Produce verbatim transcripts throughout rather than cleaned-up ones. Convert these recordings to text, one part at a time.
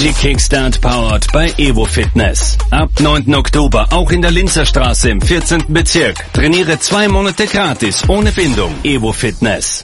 Energy Kickstart powered bei Evo Fitness. Ab neunten Oktober auch in der Linzer Straße im vierzehnten Bezirk. Trainiere zwei Monate gratis ohne Bindung. Evo Fitness.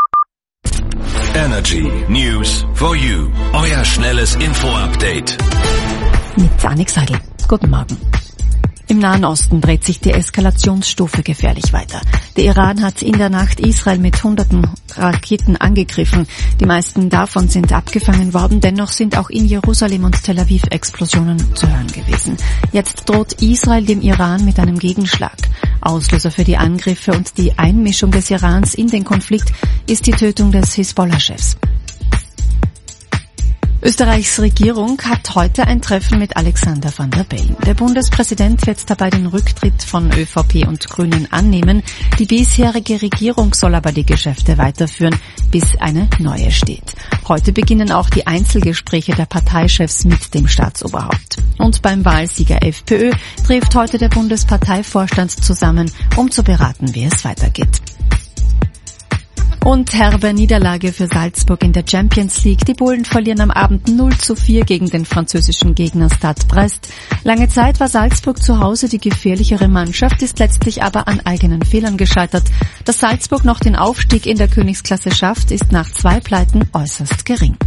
Energy News for you. Euer schnelles Info-Update. Mit Annik Seidel. Guten Morgen. Im Nahen Osten dreht sich die Eskalationsstufe gefährlich weiter. Der Iran hat in der Nacht Israel mit hunderten Raketen angegriffen. Die meisten davon sind abgefangen worden, dennoch sind auch in Jerusalem und Tel Aviv Explosionen zu hören gewesen. Jetzt droht Israel dem Iran mit einem Gegenschlag. Auslöser für die Angriffe und die Einmischung des Irans in den Konflikt ist die Tötung des Hisbollah-Chefs. Österreichs Regierung hat heute ein Treffen mit Alexander Van der Bellen. Der Bundespräsident wird dabei den Rücktritt von ÖVP und Grünen annehmen. Die bisherige Regierung soll aber die Geschäfte weiterführen, bis eine neue steht. Heute beginnen auch die Einzelgespräche der Parteichefs mit dem Staatsoberhaupt. Und beim Wahlsieger FPÖ trifft heute der Bundesparteivorstand zusammen, um zu beraten, wie es weitergeht. Und herbe Niederlage für Salzburg in der Champions League. Die Bullen verlieren am Abend null zu vier gegen den französischen Gegner Stade Brest. Lange Zeit war Salzburg zu Hause die gefährlichere Mannschaft, ist letztlich aber an eigenen Fehlern gescheitert. Dass Salzburg noch den Aufstieg in der Königsklasse schafft, ist nach zwei Pleiten äußerst gering.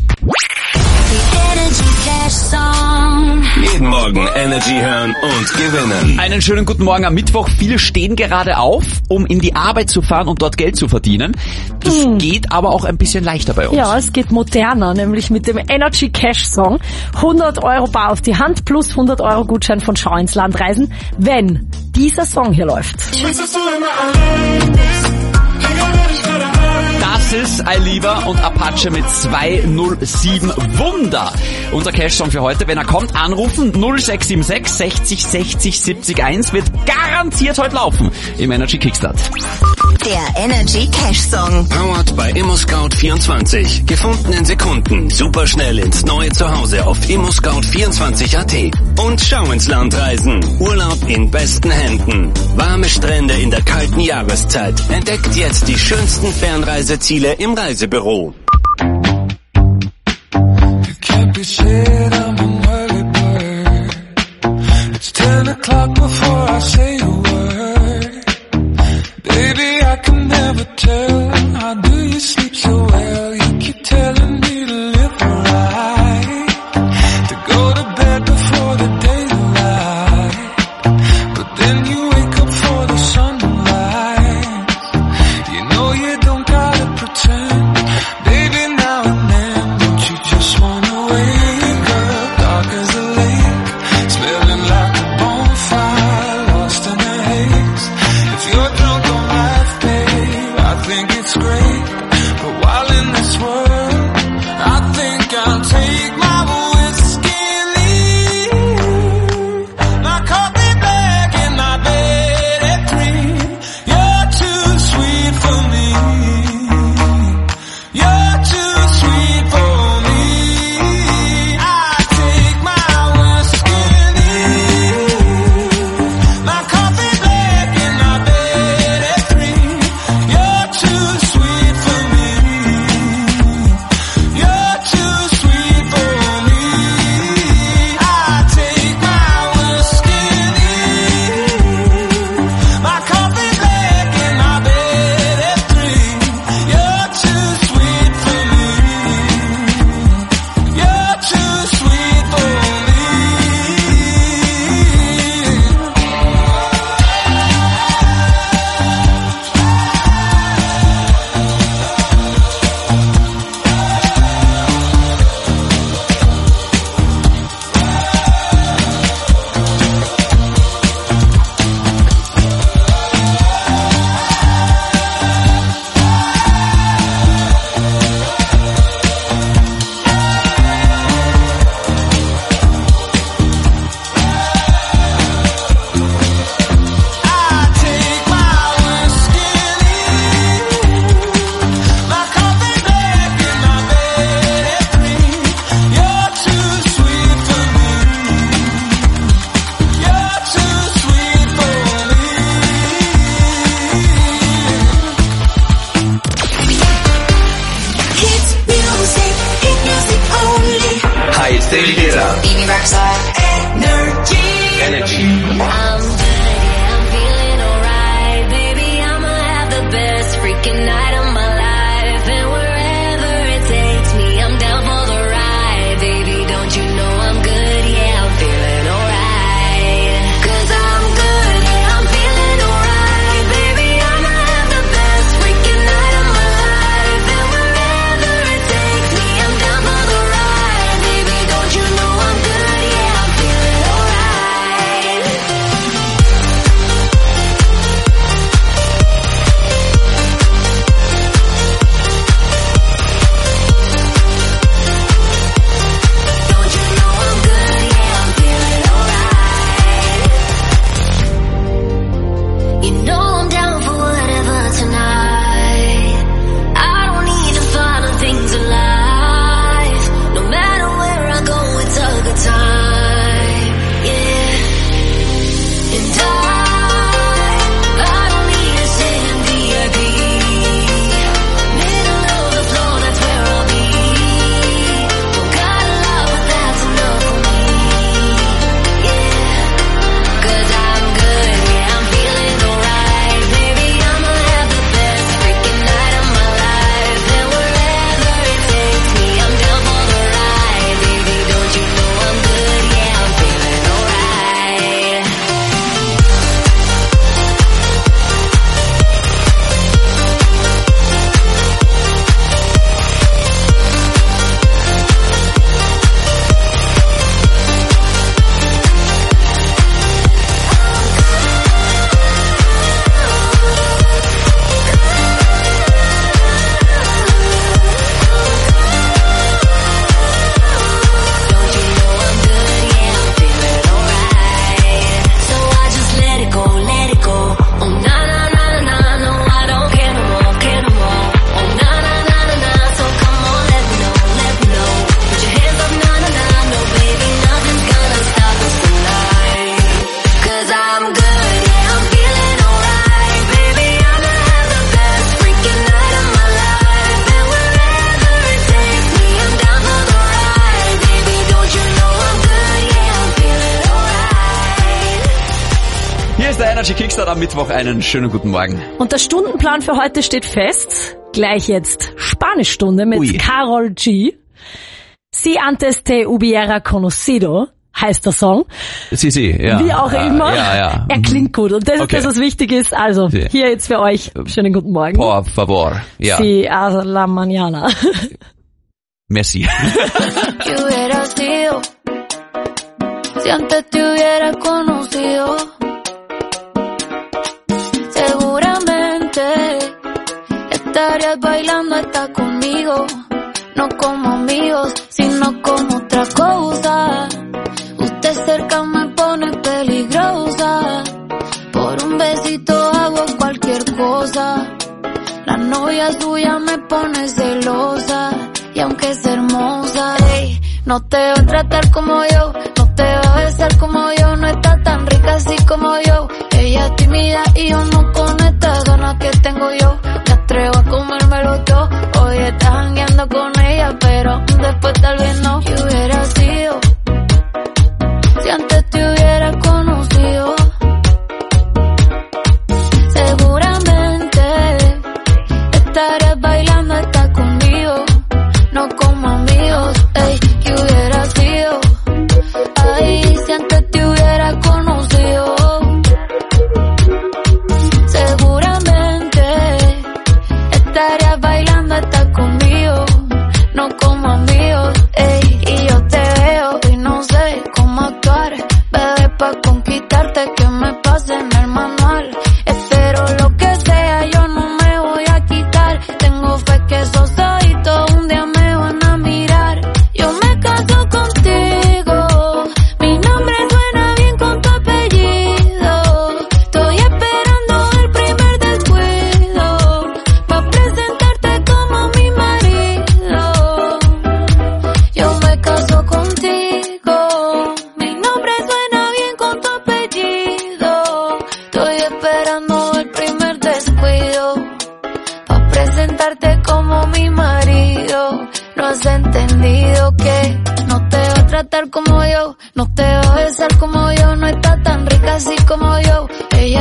Jeden Morgen Energy hören und gewinnen. Einen schönen guten Morgen am Mittwoch. Viele stehen gerade auf, um in die Arbeit zu fahren und dort Geld zu verdienen. Das hm. geht aber auch ein bisschen leichter bei uns. Ja, es geht moderner, nämlich mit dem Energy Cash Song. hundert Euro bar auf die Hand plus hundert Euro Gutschein von Schau ins Land reisen, wenn dieser Song hier läuft. Das ist Aliva und Apache mit zwei null sieben Wunder. Unser Cash-Song für heute. Wenn er kommt, anrufen null sechs sieben sechs sechzig sechzig siebzig eins wird garantiert heute laufen im Energy Kickstart. Der Energy Cash Song. Powered bei ImmoScout vierundzwanzig. Gefunden in Sekunden. Superschnell ins neue Zuhause auf immoscout vierundzwanzig Punkt at. Und Schau ins Land reisen. Urlaub in besten Händen. Warme Strände in der kalten Jahreszeit. Entdeckt jetzt die schönsten Fernreiseziele im Reisebüro. Lost Energy. I'm good, yeah, I'm feeling alright. Baby, I'ma have the best freaking night of my life. And wherever it takes me, I'm down for the ride. Baby, don't you know I'm good, yeah, I'm feeling alright. Cause I'm good, yeah, I'm feeling alright. Baby, I'ma have the best freaking night of my life. And wherever it takes me, I'm down for the ride. Baby, don't you know I'm good, yeah, I'm feeling alright. Don't you know I'm good, yeah, I'm feeling alright. You know I'm down for whatever tonight. I don't need to find the things in life. No matter where I go, it's a good time, yeah. And I, I don't need to sit in V I P. Middle of the floor, that's where I'll be. Don't got a lot, but that's enough for me, yeah. Cause I'm good, yeah, I'm feeling alright. Baby, I'ma have the best freaking night of my life. And wherever it takes me, I'm down for the ride. Baby, don't you know I'm good, yeah, I'm feeling alright. Don't you know I'm good, yeah, I'm feeling alright. So I just let it go, let it go. Oh na na na na na, no I don't care no more, care no more. Oh na na na na na, so come on, let me know, let me know. Put your hands up, na na na, no baby, nothing's gonna stop us tonight. Cause I'm good, yeah, I'm feeling alright. Baby, I'ma have the best freaking night of my life. And wherever it takes me, I'm down for the ride. Baby, don't you know I'm good, yeah, I'm feeling alright. Hier ist der Energy Kickstart am Mittwoch. Einen schönen guten Morgen. Und der Stundenplan für heute steht fest. Gleich jetzt Spanischstunde mit Ui. Carol G. Si antes te hubiera conocido heißt der Song. Sie, sie, ja. Wie auch Ah, immer. Ja, ja. Er klingt gut. Und das Okay. ist das, was wichtig ist. Also, Sie. hier jetzt für euch. Schönen guten Morgen. Por favor. Ja. Si a la mañana. Merci. Que hubiera sido si antes te hubiera conocido. Seguramente estarías bailando hasta conmigo. No como amigos, sino como otra cosa. Usted cerca me pone peligrosa. Por un besito hago cualquier cosa. La novia suya me pone celosa. Y aunque es hermosa, ey, no te va a tratar como yo, no te va a besar como yo, no está tan rica así como yo. Ella es tímida y yo no con estas ganas que tengo yo. Me atrevo a comérmelo todo. Hoy estás jangueando con ella, pero después tal vez no. ¿Qué hubiera sido si antes te hubiera conocido? Seguramente estarías bailando hasta conmigo. No como amigos, ey, que hubiera sido. Ay, si antes te hubiera conocido. Seguramente estarías bailando hasta conmigo. No como amigos, ey, y yo te veo y no sé cómo actuar. Bebé, pa' conquistarte que me pase en el manual. Espero lo que sea, yo no me voy a quitar. Tengo fe que esos ojitos un día me van a mirar. Yo me caso contigo, mi nombre suena bien con tu apellido. Estoy esperando el primer descuido pa' presentarte como mi marido. Yo me caso contigo, mi nombre suena bien con tu apellido. Estoy esperando el primer descuido pa' presentarte como mi marido. No has entendido que no te va a tratar como yo, no te va a besar como yo, no está tan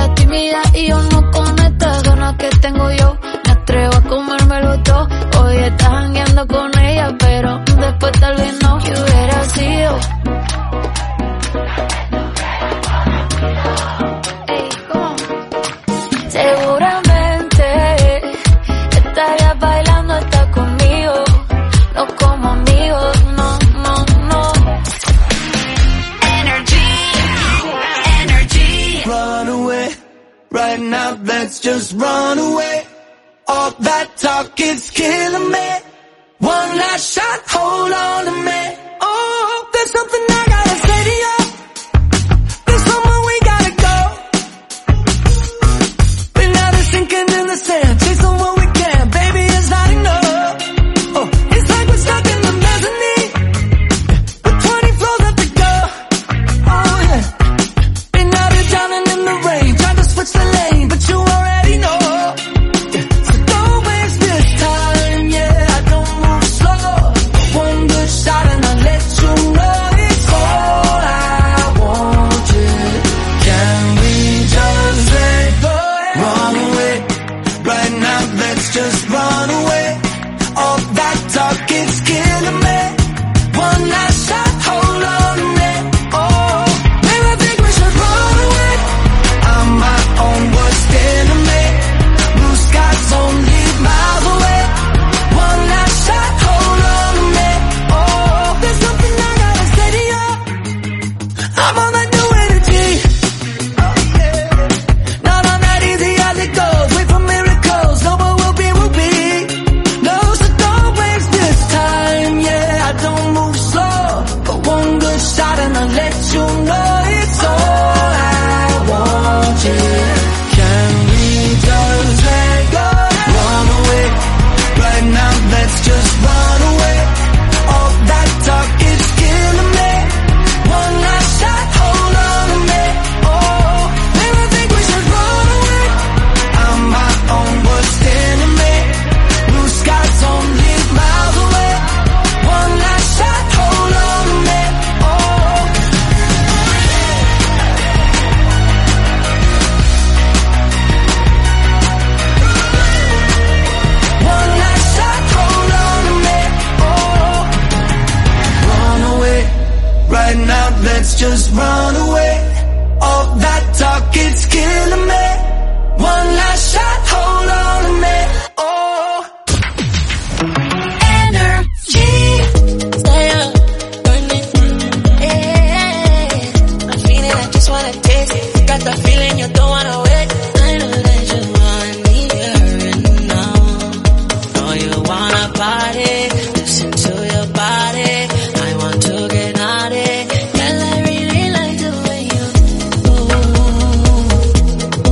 ella tímida y yo no con estas ganas que tengo yo. Me atrevo a comérmelo todo. Hoy estás jangueando con ella, pero después tal vez no. Que hubiera sido. Ey, ¿cómo? Seguramente estarías bailando hasta conmigo. No como amigos, no, no, no. Energy, energy. Run away, right now let's just run away. All that talk is killing me. One last shot, hold on to me. Oh, there's something I gotta say to you. There's somewhere we gotta go. Been out there sinking in the sand, chasing what we can. Baby, it's not enough. Oh, it's like we're stuck in the mezzanine with twenty floors left to go. Oh yeah. Been out here drowning in the rain, trying to switch the lane, but you already know. So don't waste this time, yeah. I don't move slow. One good shot and I'll let you know it's all I want. Yeah. Can we just let go? Run away, right now let's just run away. All that talk is killing me. One last shot, hold on to me. Oh, maybe I think we should run away. I'm my own worst enemy. Blue skies only miles away. One last shot, hold on to me. Oh, there's something I gotta say to you. I'm on that new energy. Oh yeah. Not on that easy as it goes. Wait for miracles. No, but we'll be, we'll be. No, so don't waste this time. Yeah, I don't move slow. But one good shot and I'll let you know it's all I want. Yeah. Can we just let go? Run away. Right now, let's just run away. All that talk is killing me. One last shot, hold on to me. Oh, maybe I think we should run away. I'm my own worst enemy. Blue skies only miles away. One last shot, hold on to me. Oh. One last shot, hold on to me. Oh. Run away. Right now, let's just run away. All that talk is killing me. One last shot, hold on to me. Oh. Energy. Stay up, burn it. Yeah. I'm feeling, I just wanna taste it. Got the feeling you don't wanna wait. I know that you want me here and now. Know you wanna party. Listen to your body. I want to get naughty. Girl, I really like the way you move.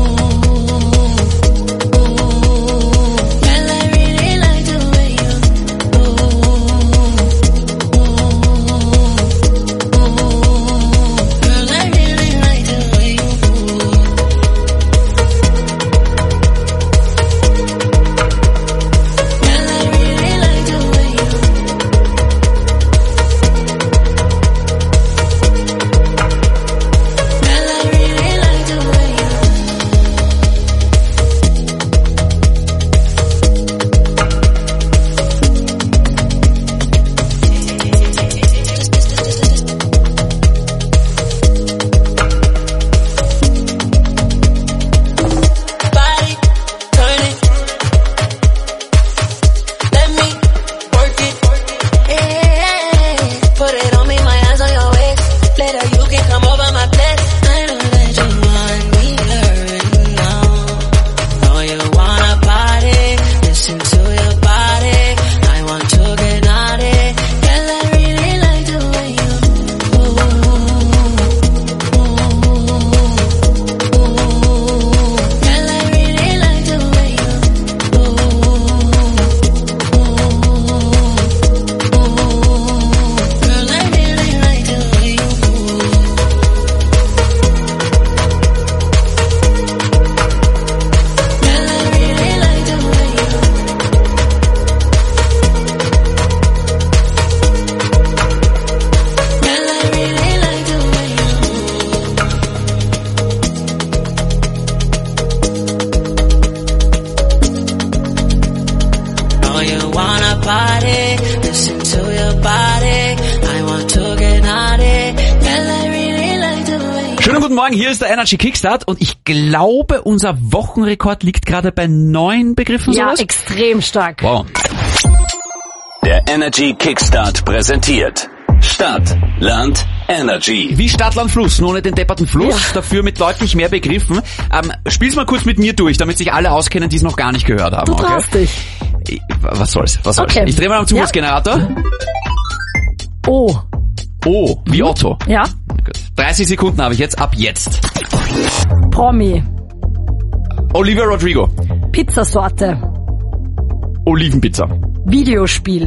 guten Morgen, hier ist der Energy Kickstart und ich glaube, unser Wochenrekord liegt gerade bei neun Begriffen, Ja, sowas? extrem stark. Wow. Der Energy Kickstart präsentiert Stadt, Land, Energy. Wie Stadt, Land, Fluss, nur ohne den depperten Fluss, Ja. dafür mit deutlich mehr Begriffen. Ähm, spiel's mal kurz mit mir durch, damit sich alle auskennen, die es noch gar nicht gehört haben. Du Okay? traust dich. Ich- Was soll's, was soll's. Okay. Ich drehe mal am Zufallsgenerator. Oh. Oh, wie Otto. Ja. Gut. dreißig Sekunden habe ich jetzt, ab jetzt. Promi. Olivia Rodrigo. Pizzasorte. Olivenpizza. Videospiel.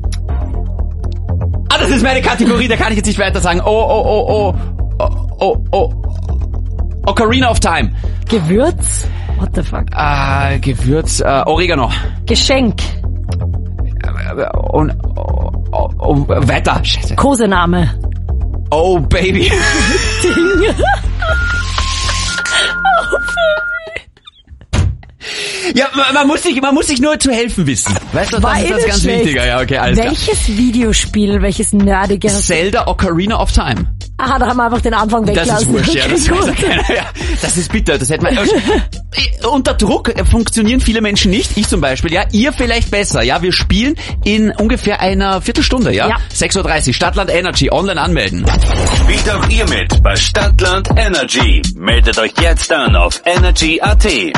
Ah, das ist meine Kategorie, da kann ich jetzt nicht weiter sagen. Oh, oh, oh, oh, oh, oh, oh. Ocarina of Time. Gewürz. What the fuck? Ah, Gewürz, äh, Oregano. Geschenk. Äh, Und, oh, oh, oh, weiter. Scheiße. Kosename. Oh, Baby. Ja, man, man muss sich, man muss sich nur zu helfen wissen. Weißt du, das War ist eh das nicht ganz schlecht. Wichtige. Ja, okay, alles klar. Welches Videospiel, welches nerdige? Zelda Ocarina of Time. Aha, da haben wir einfach den Anfang Das weglassen. ist wurscht, ja, das Okay, weiß ja gut. keiner. Ja, das ist bitter, das hätte man... Unter Druck funktionieren viele Menschen nicht, ich zum Beispiel, ja, ihr vielleicht besser, ja, wir spielen in ungefähr einer Viertelstunde, ja, Ja. sechs Uhr dreißig, Stadtland Energy, online anmelden. Spielt auch ihr mit bei Stadtland Energy. Meldet euch jetzt an auf energy punkt a t.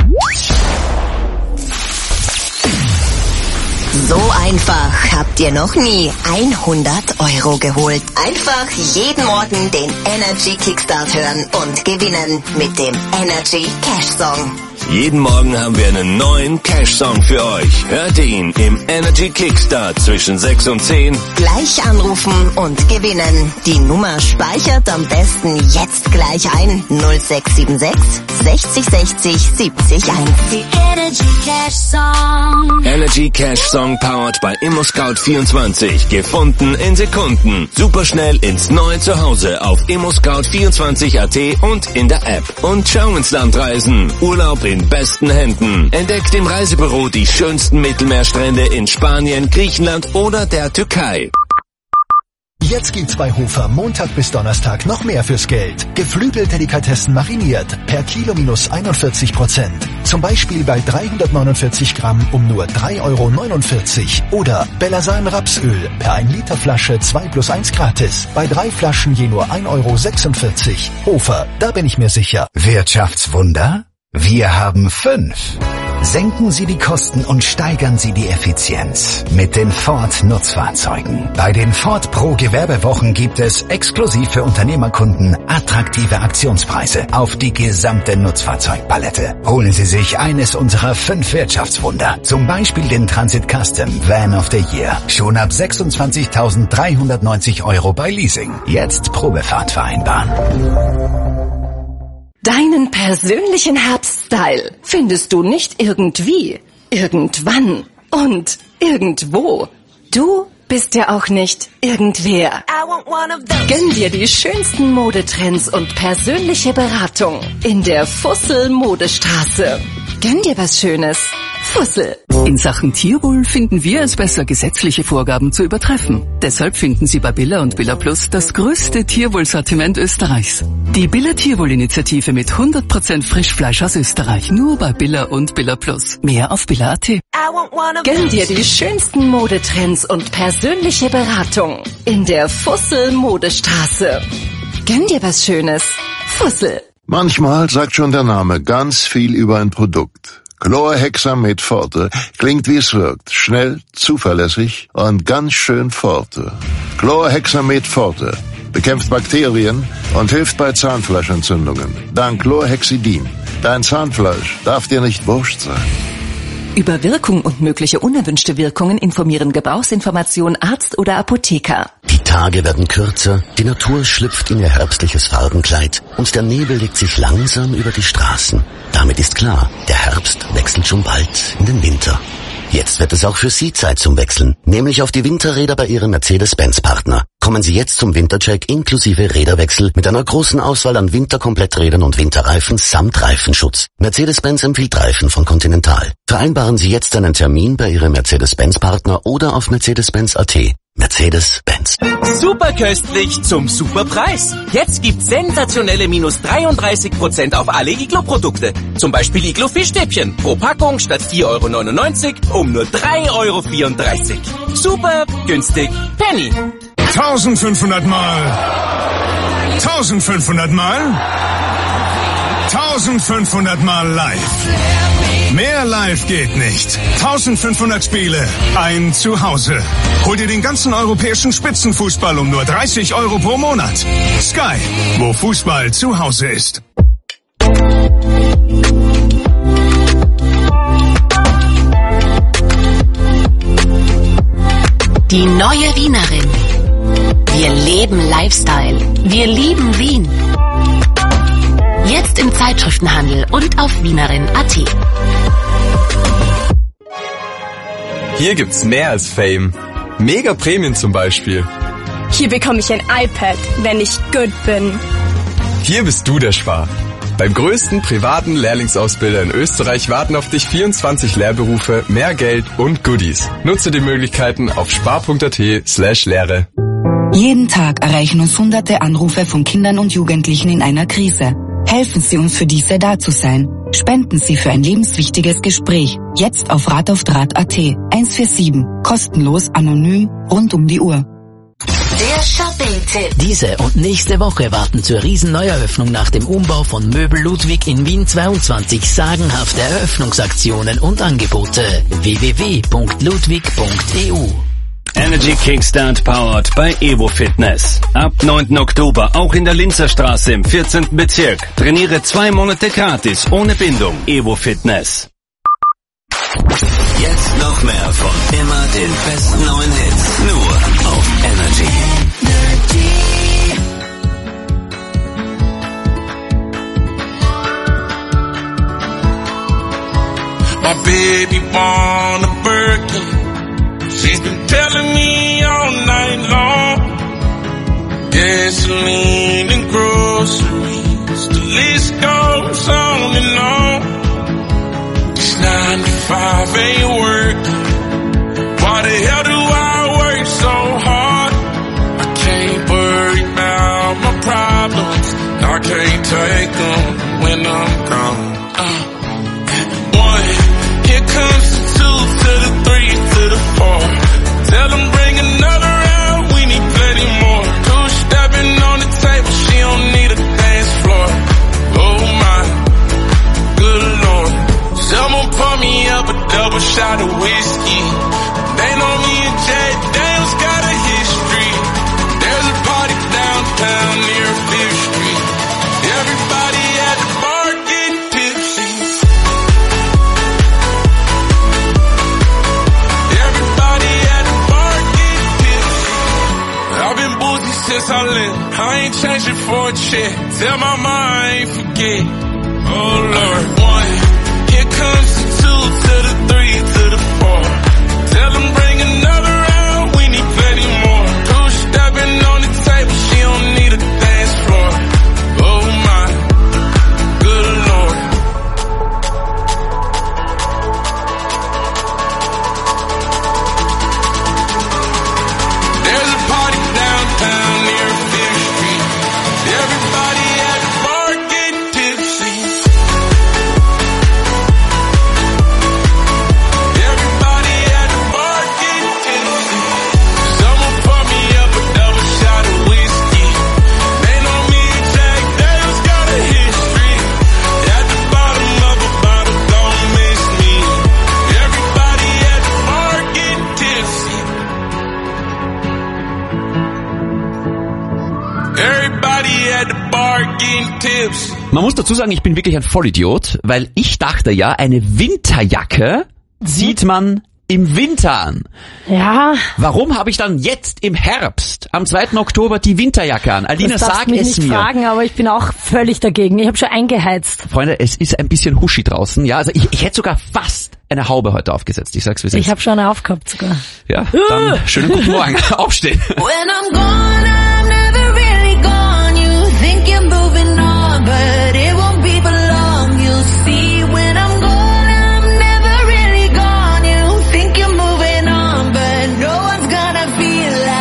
So einfach habt ihr noch nie hundert Euro geholt. Einfach jeden Morgen den Energy Kickstart hören und gewinnen mit dem Energy Cash Song. Jeden Morgen haben wir einen neuen Cash-Song für euch. Hört ihr ihn im Energy Kickstart zwischen sechs und zehn. Gleich anrufen und gewinnen. Die Nummer speichert am besten jetzt gleich ein. null sechs sieben sechs sechzig sechzig siebzig eins. Die Energy Cash Song. Energy Cash-Song powered by ImmoScout vierundzwanzig. Gefunden in Sekunden. Superschnell ins neue Zuhause auf immoscout vierundzwanzig punkt a t und in der App. Und schau ins Land reisen. Urlaub in besten Händen. Entdeckt im Reisebüro die schönsten Mittelmeerstrände in Spanien, Griechenland oder der Türkei. Jetzt gibt's bei Hofer Montag bis Donnerstag noch mehr fürs Geld. Geflügeldelikatessen mariniert, per Kilo minus einundvierzig Prozent. Zum Beispiel bei dreihundertneunundvierzig Gramm um nur drei Euro neunundvierzig. Oder Bellasan Rapsöl, per ein Liter Flasche zwei plus eins gratis. Bei drei Flaschen je nur ein Euro sechsundvierzig. Hofer, da bin ich mir sicher. Wirtschaftswunder? Wir haben fünf. Senken Sie die Kosten und steigern Sie die Effizienz mit den Ford Nutzfahrzeugen. Bei den Ford Pro Gewerbewochen gibt es exklusiv für Unternehmerkunden attraktive Aktionspreise auf die gesamte Nutzfahrzeugpalette. Holen Sie sich eines unserer fünf Wirtschaftswunder, zum Beispiel den Transit Custom Van of the Year, schon ab sechsundzwanzigtausenddreihundertneunzig Euro bei Leasing. Jetzt Probefahrt vereinbaren. Deinen persönlichen Herbststyle findest du nicht irgendwie, irgendwann und irgendwo. Du bist ja auch nicht irgendwer. Gönn dir die schönsten Modetrends und persönliche Beratung in der Fussel Modestraße. Gönn dir was Schönes. Fussel. In Sachen Tierwohl finden wir es besser, gesetzliche Vorgaben zu übertreffen. Deshalb finden Sie bei Billa und Billa Plus das größte Tierwohlsortiment Österreichs. Die Billa Tierwohl-Initiative mit hundert Prozent Frischfleisch aus Österreich. Nur bei Billa und Billa Plus. Mehr auf Billa punkt a t. Gönn dir die schönsten Modetrends und persönliche Beratung in der Fussel Modestraße. Gönn dir was Schönes. Fussel. Manchmal sagt schon der Name ganz viel über ein Produkt. Chlorhexamid Forte klingt wie es wirkt. Schnell, zuverlässig und ganz schön Forte. Chlorhexamid Forte bekämpft Bakterien und hilft bei Zahnfleischentzündungen. Dank Chlorhexidin. Dein Zahnfleisch darf dir nicht wurscht sein. Über Wirkung und mögliche unerwünschte Wirkungen informieren Gebrauchsinformation Arzt oder Apotheker. Die Tage werden kürzer, die Natur schlüpft in ihr herbstliches Farbenkleid und der Nebel legt sich langsam über die Straßen. Damit ist klar, der Herbst wechselt schon bald in den Winter. Jetzt wird es auch für Sie Zeit zum Wechseln, nämlich auf die Winterräder bei Ihrem Mercedes-Benz-Partner. Kommen Sie jetzt zum Wintercheck inklusive Räderwechsel mit einer großen Auswahl an Winterkompletträdern und Winterreifen samt Reifenschutz. Mercedes-Benz empfiehlt Reifen von Continental. Vereinbaren Sie jetzt einen Termin bei Ihrem Mercedes-Benz-Partner oder auf mercedes benz punkt a t. Mercedes-Benz. Super köstlich zum super Preis. Jetzt gibt's sensationelle minus dreiunddreißig Prozent auf alle Iglo-Produkte. Zum Beispiel Iglo-Fischstäbchen. Pro Packung statt vier Euro neunundneunzig um nur drei Euro vierunddreißig. Super günstig. Penny. eintausendfünfhundert Mal. eintausendfünfhundert Mal. eintausendfünfhundert Mal live. Mehr live geht nicht. eintausendfünfhundert Spiele, ein Zuhause. Hol dir den ganzen europäischen Spitzenfußball um nur dreißig Euro pro Monat. Sky, wo Fußball zu Hause ist. Die neue Wienerin. Wir leben Lifestyle. Wir lieben Wien. Jetzt im Zeitschriftenhandel und auf wienerin punkt at. Hier gibt's mehr als Fame. Mega Prämien zum Beispiel. Hier bekomme ich ein iPad, wenn ich gut bin. Hier bist du der Spar. Beim größten privaten Lehrlingsausbilder in Österreich warten auf dich vierundzwanzig Lehrberufe, mehr Geld und Goodies. Nutze die Möglichkeiten auf spar punkt at slash Lehre. Jeden Tag erreichen uns hunderte Anrufe von Kindern und Jugendlichen in einer Krise. Helfen Sie uns, für diese da zu sein. Spenden Sie für ein lebenswichtiges Gespräch. Jetzt auf rataufdraht punkt at. eins vier sieben. Kostenlos, anonym, rund um die Uhr. Der Shopping-Tipp. Diese und nächste Woche warten zur Riesenneueröffnung nach dem Umbau von Möbel Ludwig in Wien zweiundzwanzig sagenhafte Eröffnungsaktionen und Angebote. w w w punkt ludwig punkt e u. Energy Kickstart powered by Evo Fitness. Ab neunten Oktober auch in der Linzer Straße im vierzehnten Bezirk. Trainiere zwei Monate gratis, ohne Bindung. Evo Fitness. Jetzt noch mehr von immer den besten neuen Hits. Nur auf Energy. My baby born a Birkin. She's been telling me all night long. Gasoline and groceries, the list goes on and on. This nine to five ain't working. Why the hell do I work so hard? I can't worry about my problems. I can't take them when I'm gone. Uh, one, here comes the two to the three to the four. Tell them bring another round, we need plenty more. Two stepping on the table, she don't need a dance floor. Oh my, good lord. Someone pour me up a double shot of whiskey. They know me and Jay Daniels got a history. There's a party downtown near Fifth Street. Everybody at the bar getting tipsy. Everybody at the bar getting tipsy. I've been boozy since I left. I ain't changing for a check. Tell my mama I ain't forget. Oh Lord, one. Here comes the two to the three to the four. Tell them bring another round, we need plenty more. Two stepping on the table, she don't need a dance floor. Oh my, good lord. There's a party downtown near Fifth Street. Everybody at the bar getting tipsy. Everybody at the bar getting tipsy. Someone pour me up a double shot of whiskey. They know me and Jack Daniels got a history. At the bottom of a bottle, don't miss me. Everybody at the bar getting tipsy. Everybody at the bar getting tipsy. Man muss dazu sagen, ich bin wirklich ein Vollidiot, weil ich dachte ja, eine Winterjacke zieht man im Winter an. Ja. Warum habe ich dann jetzt im Herbst, am zweiten Oktober, die Winterjacke an? Alina, Das darfst sag mich es nicht mir. fragen, aber ich bin auch völlig dagegen. Ich habe schon eingeheizt. Freunde, es ist ein bisschen huschi draußen. Ja, also ich, ich hätte sogar fast eine Haube heute aufgesetzt. Ich sag's wie es ist. Ich habe schon eine aufgehabt sogar. Ja, dann schönen guten Morgen. Aufstehen. When I'm gone, I'm never really gone. You think you're moving on, but it won't be for long. You'll see when I'm gone, I'm never really gone. You think you're moving on, but no one's gonna feel like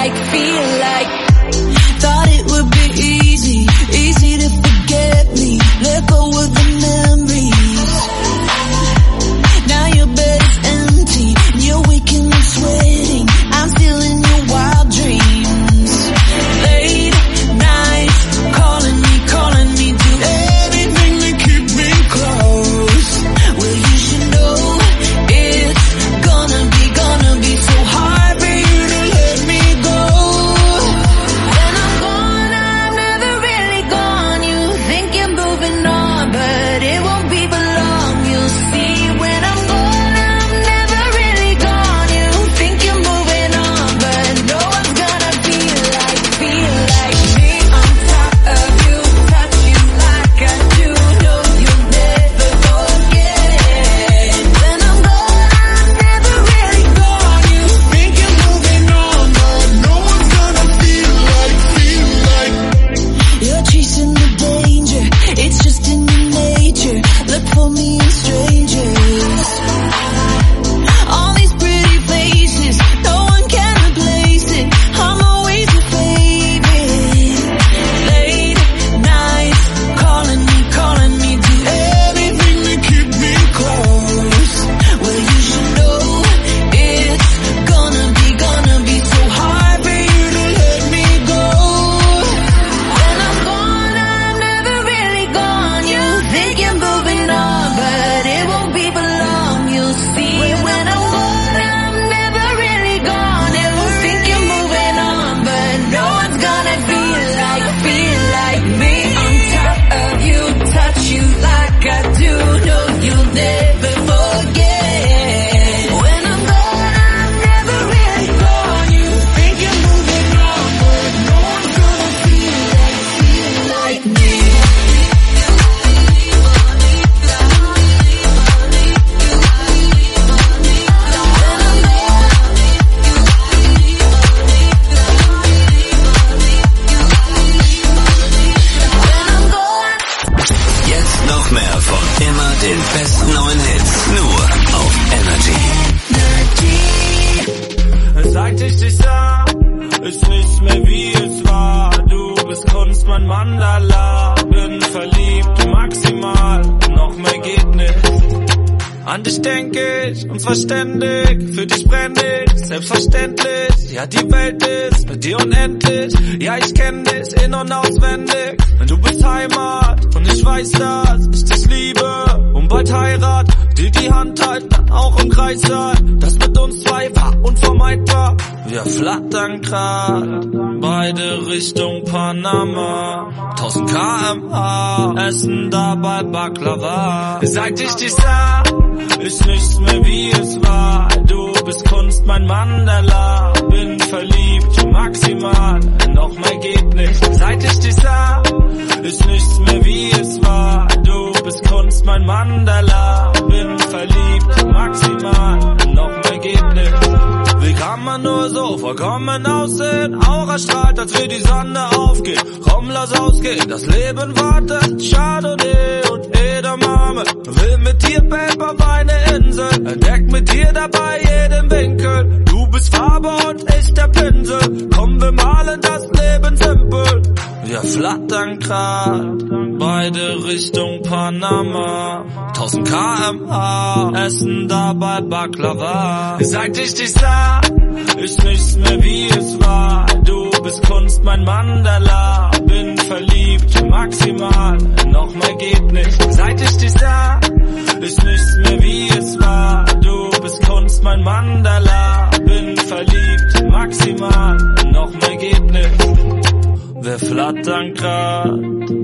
dich denk ich unverständlich, für dich brenn ich, selbstverständlich. Ja, die Welt ist bei dir unendlich, ja, ich kenn dich in- und auswendig. Denn du bist Heimat und ich weiß, dass ich dich liebe und bald Heirat, dir die Hand halten, dann auch im Kreis sein. Das mit uns zwei war unvermeidbar. Wir flattern grad beide Richtung Panama, tausend Kilometer pro Stunde, essen dabei Baklava. Seit ich dich sah, ist nichts mehr wie es war. Du bist Kunst, mein Mandala, bin verliebt, maximal, noch mehr geht nicht. Seit ich dich sah, ist nichts mehr wie es war. Du bist Kunst, mein Mandala, bin verliebt, maximal, noch mehr geht nicht. Wie kann man nur so vollkommen aussehen? Aura strahlt, als wir die Sonne aufgeht. Komm, lass ausgehen, das Leben wartet. Chardonnay und Edamame. Will mit dir, Babe, auf eine Insel. Entdeck mit dir dabei jeden Winkel. Du bist Farbe und ich der Pinsel. Komm, wir malen das Leben simpel. Wir flattern grad beide Richtung Panama, tausend Kilometer pro Stunde, essen dabei Baklava. Seit ich dich sah, ist nichts mehr wie es war. Du bist Kunst, mein Mandala, bin verliebt, maximal, noch mehr geht nicht. Seit ich dich sah, ist nichts mehr wie es war. Du bist Kunst, mein Mandala, bin verliebt, maximal, noch mehr geht nicht. Wir flattern grad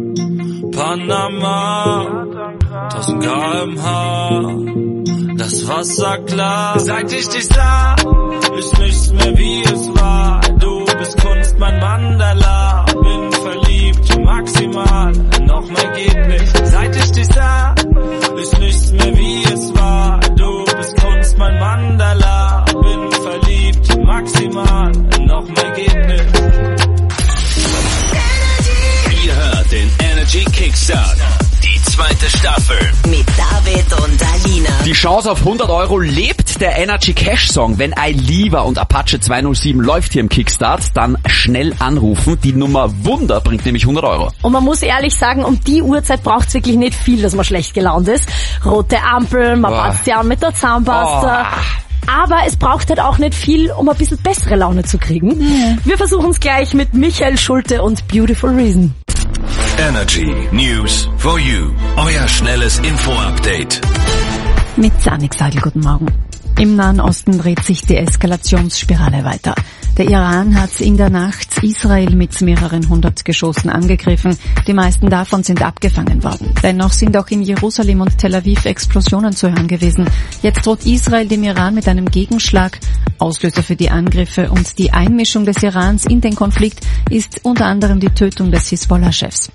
Panama, tausend Kilometer pro Stunde, das Wasser klar. Seit ich dich sah, ist nichts mehr wie es war. Du bist Kunst, mein Mandala, bin verliebt, maximal, noch mehr geht nicht. Seit ich dich sah, ist nichts mehr wie es war. Du bist Kunst, mein Mandala, bin verliebt, maximal, noch mehr geht nicht. Ihr hört den Energy Kickstart, die zweite Staffel. Mit David und Alina. Die Chance auf hundert Euro lebt der Energy Cash Song. Wenn I Lieber und Apache zwei null sieben läuft hier im Kickstart, dann schnell anrufen. Die Nummer Wunder bringt nämlich hundert Euro. Und man muss ehrlich sagen, um die Uhrzeit braucht's wirklich nicht viel, dass man schlecht gelaunt ist. Rote Ampeln, man passt ja an mit der Zahnpasta. Oh. Aber es braucht halt auch nicht viel, um ein bisschen bessere Laune zu kriegen. Mhm. Wir versuchen es gleich mit Michael Schulte und Beautiful Reason. Energy News for You. Euer schnelles Info-Update. Mit Sanik Sagel, guten Morgen. Im Nahen Osten dreht sich die Eskalationsspirale weiter. Der Iran hat in der Nacht Israel mit mehreren hundert Geschossen angegriffen. Die meisten davon sind abgefangen worden. Dennoch sind auch in Jerusalem und Tel Aviv Explosionen zu hören gewesen. Jetzt droht Israel dem Iran mit einem Gegenschlag. Auslöser für die Angriffe und die Einmischung des Irans in den Konflikt ist unter anderem die Tötung des Hisbollah-Chefs.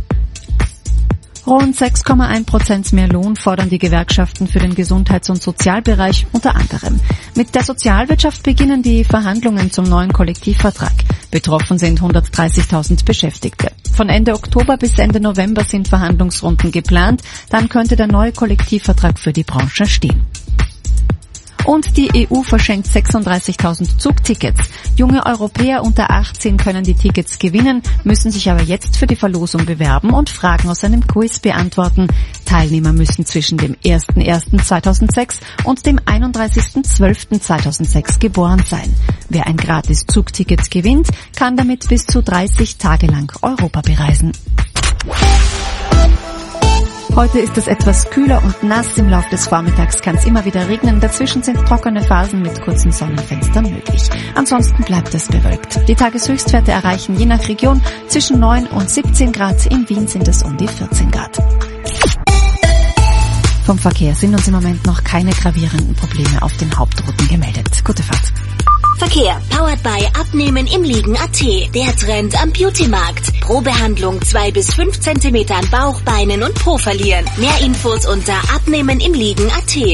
Rund sechs Komma eins Prozent mehr Lohn fordern die Gewerkschaften für den Gesundheits- und Sozialbereich unter anderem. Mit der Sozialwirtschaft beginnen die Verhandlungen zum neuen Kollektivvertrag. Betroffen sind hundertdreißigtausend Beschäftigte. Von Ende Oktober bis Ende November sind Verhandlungsrunden geplant. Dann könnte der neue Kollektivvertrag für die Branche stehen. Und die E U verschenkt sechsunddreißigtausend Zugtickets. Junge Europäer unter achtzehn können die Tickets gewinnen, müssen sich aber jetzt für die Verlosung bewerben und Fragen aus einem Quiz beantworten. Teilnehmer müssen zwischen dem ersten ersten zweitausendsechs und dem einunddreißigsten zwölften zweitausendsechs geboren sein. Wer ein gratis Zugticket gewinnt, kann damit bis zu dreißig Tage lang Europa bereisen. Heute ist es etwas kühler und nass. Im Laufe des Vormittags kann es immer wieder regnen. Dazwischen sind trockene Phasen mit kurzen Sonnenfenstern möglich. Ansonsten bleibt es bewölkt. Die Tageshöchstwerte erreichen je nach Region zwischen neun und siebzehn Grad. In Wien sind es um die vierzehn Grad. Vom Verkehr sind uns im Moment noch keine gravierenden Probleme auf den Hauptrouten gemeldet. Gute Fahrt. Verkehr, powered by Abnehmen im Liegen Punkt at. Der Trend am Beauty-Markt. Pro Behandlung zwei bis fünf Zentimeter an Bauch, Beinen und Po verlieren. Mehr Infos unter Abnehmen im Liegen Punkt at.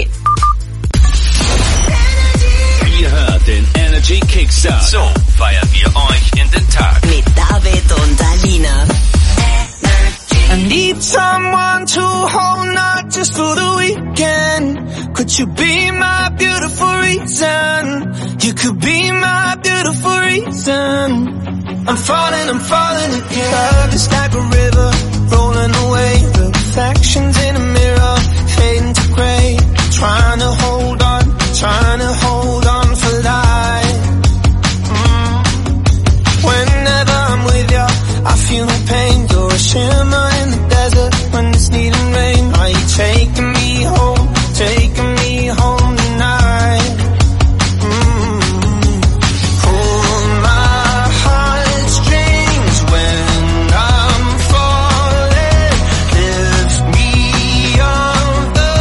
Ihr hört den Energy Kickstart. So feiern wir euch in den Tag. Mit David und Alina. I need someone to hold, not just for the weekend. Could you be my beautiful reason? You could be my beautiful reason. I'm falling, I'm falling again. Love is like a river, rolling away. The reflections in a mirror, fading to gray. trying to hold on, trying to hold on for life. Mm. Whenever I'm with you, I feel no pain. You're a shimmer in the desert when it's needing rain. Are you taking me home, taking me home tonight? Mm. Pull my heartstrings when I'm falling. Lift me off the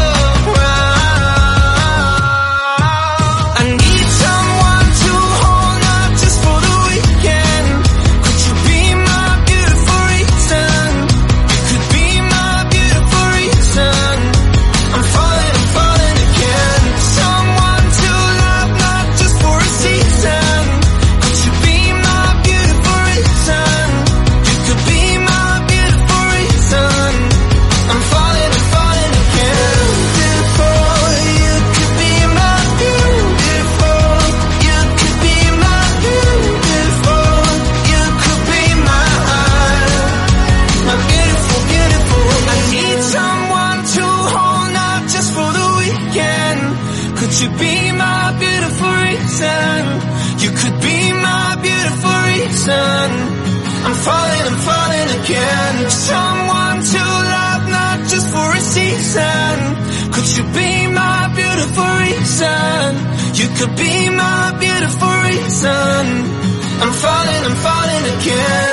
ground. I need someone to hold up just for the weekend. Could you be my beautiful reason? You could be my beautiful reason. I'm falling, I'm falling again. Someone to love, not just for a season. Could you be my beautiful reason? You could be my beautiful reason. I'm falling, I'm falling again. Beautiful, you could be my beautiful. You could be my beautiful. You could be my my beautiful, beautiful. I need someone to hold up just for the weekend. Could you be my beautiful reason? You could be my beautiful reason. I'm falling, I'm falling again. Someone to love, not just for a season. Could you be my beautiful reason? You could be my beautiful reason. I'm falling, I'm falling again.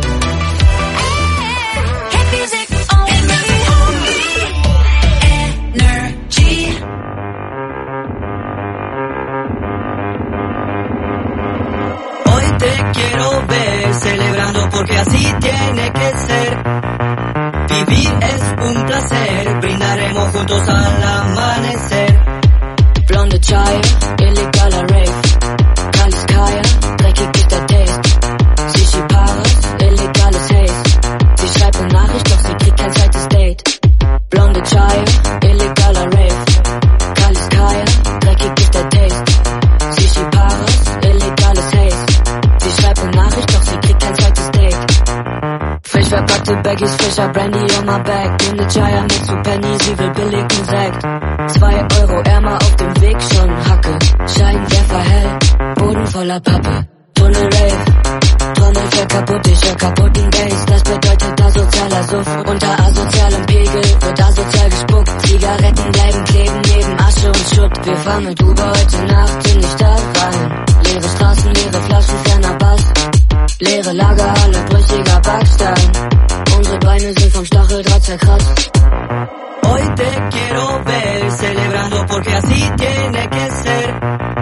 Hoy te quiero ver celebrando porque así tiene que ser. Vivir es un placer, brindaremos juntos al amanecer. Blonde Chai, illegaler Rave. Kaliskaya, dreckig ist der Taste. Sishi Paris, illegales Haze. Sie schreibt eine Nachricht, doch sie kriegt kein zweites Date. Blonde Chai, illegaler Rave. Kaliskaya, dreckig ist der Taste. Sishi Paris, illegales Haze. Sie schreibt eine Nachricht, doch sie kriegt kein zweites Date. Frisch verpackte Baggies, frischer Brandy on my back. Blonde Chaya mit zu Penny, sie will billigen Sekt. Zwei Euro Ärmer auf dem Weg, schon Hacke. Scheinwerfer hell, Boden voller Pappe. Tunnel Rave, Tunnel für kaputt, ich hör kaputten Bass. Das bedeutet asozialer Suff. Unter asozialem Pegel wird asozial gespuckt. Zigaretten bleiben kleben neben Asche und Schutt. Wir fahren mit Uber heute Nacht in die Stadt rein. Leere Straßen, leere Flaschen, ferner Bass. Leere Lagerhalle, brüchiger Backstein. Unsere Beine sind vom Stacheldraht zerkratzt. Hoy te quiero ver celebrando porque así tiene que ser.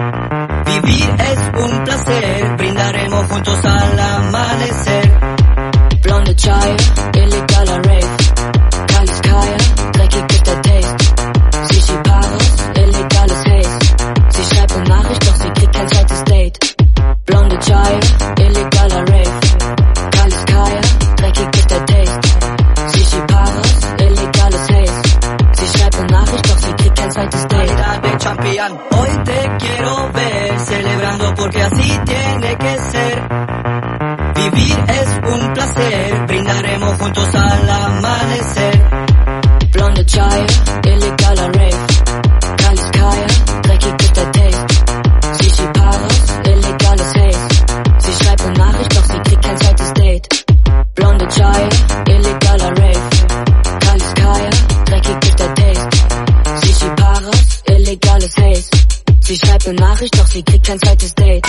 Vivir es un placer, brindaremos juntos al amanecer. Blonde Chai, illegaler Rave. Kaliskaya, dreckig ist der Taste. Sishi Paris, illegales Haze. Sie schreibt eine Nachricht, doch sie kriegt kein zweites Date. Blonde Chai, illegaler Rave. Kaliskaya, dreckig ist der Taste. Sishi Paris, illegales Haze. Sie schreibt eine Nachricht, doch sie kriegt kein zweites Date. Champion. Hoy te quiero ver celebrando porque así tiene que ser. Vivir es un placer, brindaremos juntos al amanecer. Blonde Chai, illegaler Rave. Kaliskaya, dreckig ist der Taste. Sishi Paris, illegales Haze. Sie schreibt eine Nachricht, doch sie kriegt kein zweites Date. Blonde Chai, illegaler Rave. Kaliskaya, dreckig ist der Taste. Sishi Paris, illegales Haze. Sie schreibt eine Nachricht, doch sie kriegt kein zweites Date.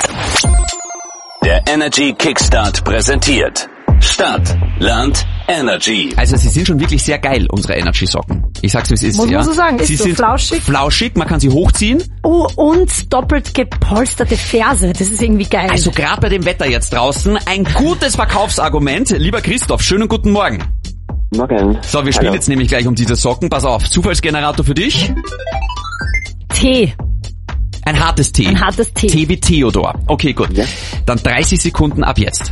Der Energy Kickstart präsentiert Stadt, Land, Energy. Also sie sind schon wirklich sehr geil, unsere Energy-Socken. Ich sag's, wie es ist. Muss ja. man so sagen, ist sie so sind flauschig. Flauschig, man kann sie hochziehen. Oh, und doppelt gepolsterte Ferse, das ist irgendwie geil. Also gerade bei dem Wetter jetzt draußen, ein gutes Verkaufsargument. Lieber Christoph, schönen guten Morgen. Morgen. So, wir spielen Hallo. jetzt nämlich gleich um diese Socken. Pass auf, Zufallsgenerator für dich. T. Ein hartes T. Ein hartes T. T wie Theodor. Okay, gut. Ja. Dann dreißig Sekunden ab jetzt.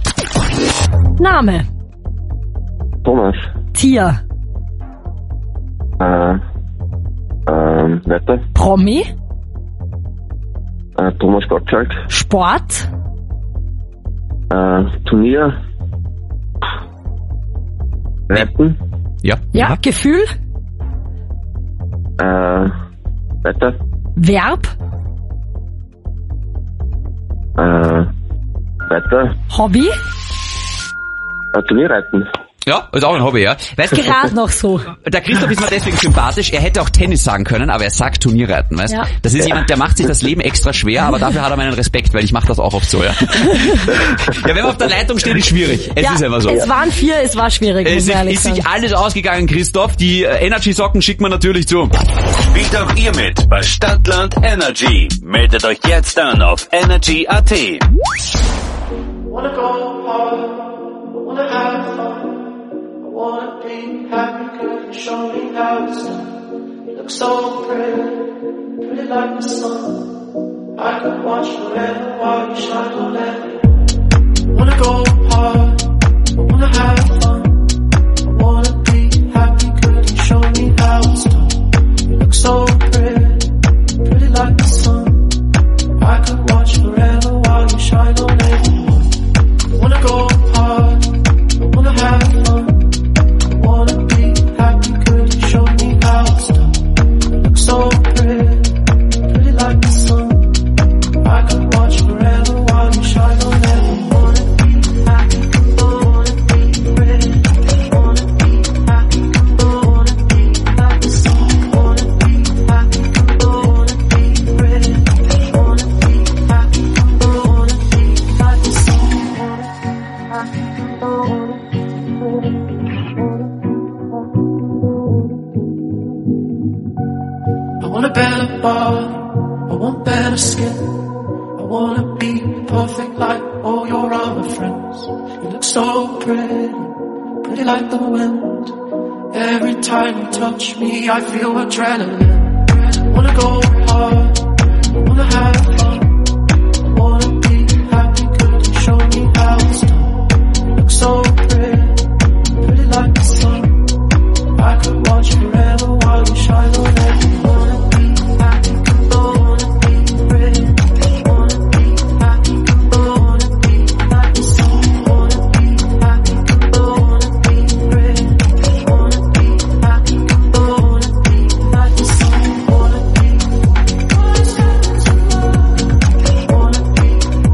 Name. Thomas. Tier. Äh, ähm, weiter. Promi. Äh, Thomas Gottschalk. Sport. Äh, Turnier. Reiten. Ja. Ja, Gefühl. Äh, Wetter. Verb. Äh, weiter. Hobby. Äh, Turnierreiten. Ja, ist auch ein Hobby, ja. Weißt du, Gerade noch so. der Christoph ist mir deswegen sympathisch. Er hätte auch Tennis sagen können, aber er sagt Turnierreiten, weißt? Ja. Das ist jemand, der macht sich das Leben extra schwer, aber dafür hat er meinen Respekt, weil ich mache das auch oft so, ja. Ja, wenn man auf der Leitung steht, ist schwierig. Es ja, ist einfach so. Es waren vier, es war schwierig, Es muss ist, man ehrlich ist sagen. sich alles ausgegangen, Christoph. Die äh, Energy-Socken schickt man natürlich zu. Spielt auch ihr mit bei Stadtland Energy. Meldet euch jetzt an auf energy punkt a t. Wanna go hard, wanna have fun. I wanna be happy, could you show me how it's done? You look so pretty, pretty like the sun. I could watch forever while you shine, don't let me. Wanna go hard, I wanna have fun. I wanna be happy, could you show me how it's done? You look so pretty, pretty like the sun. I could watch forever while you shine, don't let me. Wanna go hard, I wanna have fun. I wanna be happy, could you show me how it's done? You look so pretty, pretty like the sun. I could watch forever while you shine on every. Wanna be happy, wanna be pretty. Wanna be happy, wanna be like the sun. Wanna be happy, wanna be pretty. Wanna be happy, wanna be like the sun. I want a better body, I want better skin. I wanna be perfect like all your other friends. You look so pretty, pretty like the wind. Every time you touch me, I feel adrenaline. I wanna go hard, I wanna have fun. I wanna be happy, could you show me how it's done? You look so pretty, pretty like the sun. I could watch forever while you shine on every. Wanna be happy, wanna be pretty. Wanna be happy, wanna be like the sun. Wanna be happy, wanna be pretty. Wanna be happy, wanna be like the sun. Wanna be, wanna be,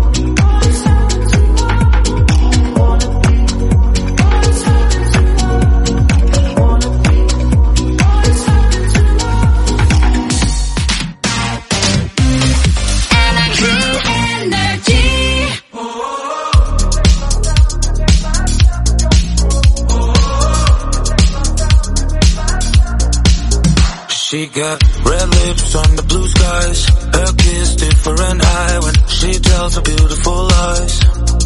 She got red lips on the blue skies. Her kiss different eye when she tells her beautiful lies.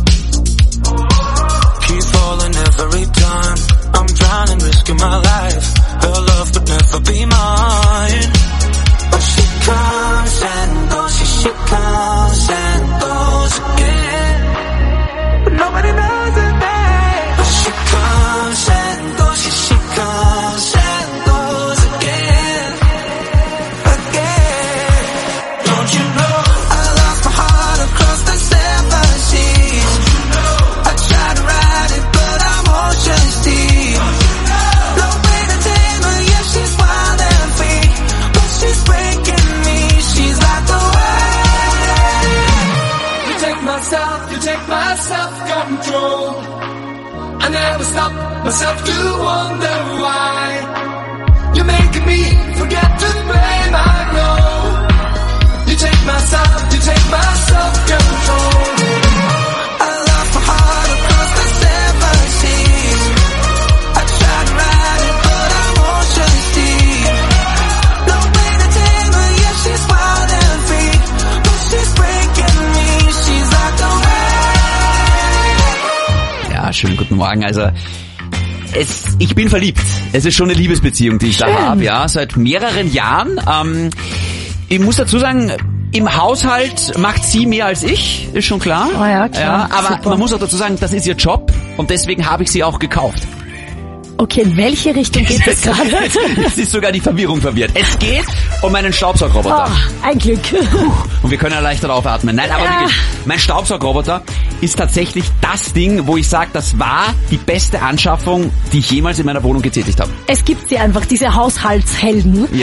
Keep falling every time. I'm drowning, risking my life. Her love could never be mine. But she comes and goes, she, she comes and goes again. But nobody knows it, babe. But she comes and goes, she, she comes and goes again. Again. Don't you know I lost my heart across the seven seas? I tried to ride it, but I'm ocean's deep. No way to tame her, yeah, she's wild and free. But she's breaking me, she's like the wind. You take my self, you take my self-control. I never stop myself to wonder why. You're making me forget to blame, I know. You take my self, you take my self-control. I lost my heart across the seven seas. I tried to ride it, but I'm ocean's deep. No way to tame her, yeah, she's wild and free. But she's breaking me, she's like the wind. Ja, schönen guten Morgen. Also es, ich bin verliebt. Es ist schon eine Liebesbeziehung, die ich Schön. da habe, ja, seit mehreren Jahren. Ähm, ich muss dazu sagen, im Haushalt macht sie mehr als ich, ist schon klar. Oh ja, klar. Ja, aber Super. man muss auch dazu sagen, das ist ihr Job und deswegen habe ich sie auch gekauft. Okay, in welche Richtung geht es gerade? Jetzt ist sogar die Verwirrung verwirrt. Es geht um meinen Staubsaugroboter. Oh, ein Glück. Und wir können ja leichter aufatmen. Nein, aber Ja. wirklich, mein Staubsaugroboter ist tatsächlich das Ding, wo ich sage, das war die beste Anschaffung, die ich jemals in meiner Wohnung getätigt habe. Es gibt sie einfach, diese Haushaltshelden. Ja.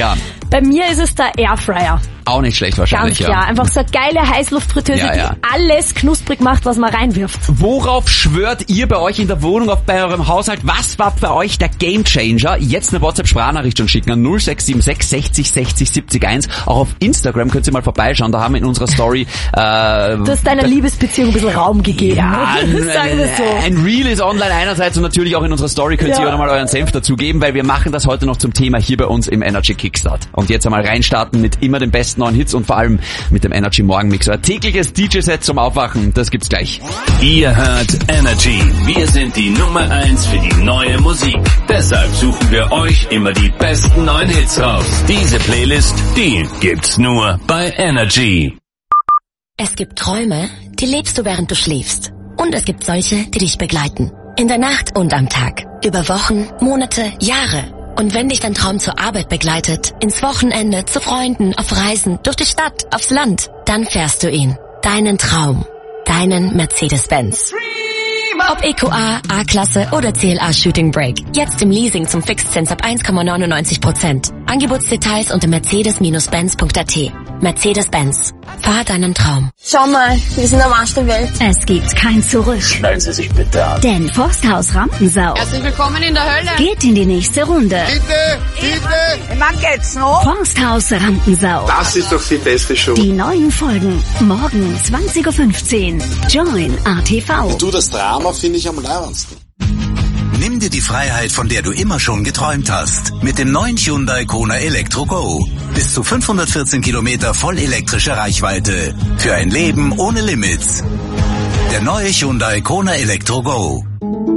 Bei mir ist es der Airfryer. Auch nicht schlecht wahrscheinlich, Ganz klar, ja. einfach so eine geile Heißluftfritteuse, Ja, ja. die alles knusprig macht, was man reinwirft. Worauf schwört ihr bei euch in der Wohnung, auf bei eurem Haushalt? Was war bei euch der Gamechanger? Jetzt eine WhatsApp-Sprachnachricht schon schicken an null sechs sieben sechs sechzig sechzig siebzig eins. Auch auf Instagram könnt ihr mal vorbeischauen. Da haben wir in unserer Story... Äh, du hast deiner Liebesbeziehung ein bisschen Raum gegeben. Ja, ein, sagen wir so. ein Reel ist online einerseits und natürlich auch in unserer Story könnt Ja. ihr auch nochmal euren Senf dazugeben, weil wir machen das heute noch zum Thema hier bei uns im Energy Kickstart. Und jetzt einmal reinstarten mit immer den besten neuen Hits und vor allem mit dem Energy Morgenmix. Ein tägliches D J-Set zum Aufwachen, das gibt's gleich. Ihr hört Energy. Wir sind die Nummer eins für die neue Musik. Deshalb suchen wir euch immer die besten neuen Hits raus. Diese Playlist, die gibt's nur bei Energy. Es gibt Träume, die lebst du, während du schläfst. Und es gibt solche, die dich begleiten. In der Nacht und am Tag. Über Wochen, Monate, Jahre. Und wenn dich dein Traum zur Arbeit begleitet, ins Wochenende, zu Freunden, auf Reisen, durch die Stadt, aufs Land, dann fährst du ihn. Deinen Traum. Deinen Mercedes-Benz. Ob E Q A, A-Klasse oder C L A Shooting Brake. Jetzt im Leasing zum Fixzins ab eins Komma neunundneunzig Prozent. Angebotsdetails unter mercedes Benz punkt a t. Mercedes-Benz. Fahr deinen Traum. Schau mal, wir sind am Arsch der Welt. Es gibt kein Zurück. Schnallen Sie sich bitte an. Denn Forsthaus Rampensau Herzlich willkommen in der Hölle. geht in die nächste Runde. Bitte, bitte. Wann geht's noch? Forsthaus Rampensau. Das ist doch die beste Show. Die neuen Folgen. Morgen zwanzig Uhr fünfzehn. Join A T V. Du, das Drama finde ich am leibendsten. Nimm dir die Freiheit, von der du immer schon geträumt hast. Mit dem neuen Hyundai Kona Elektro Go. Bis zu fünfhundertvierzehn Kilometer voll elektrische Reichweite. Für ein Leben ohne Limits. Der neue Hyundai Kona Elektro Go.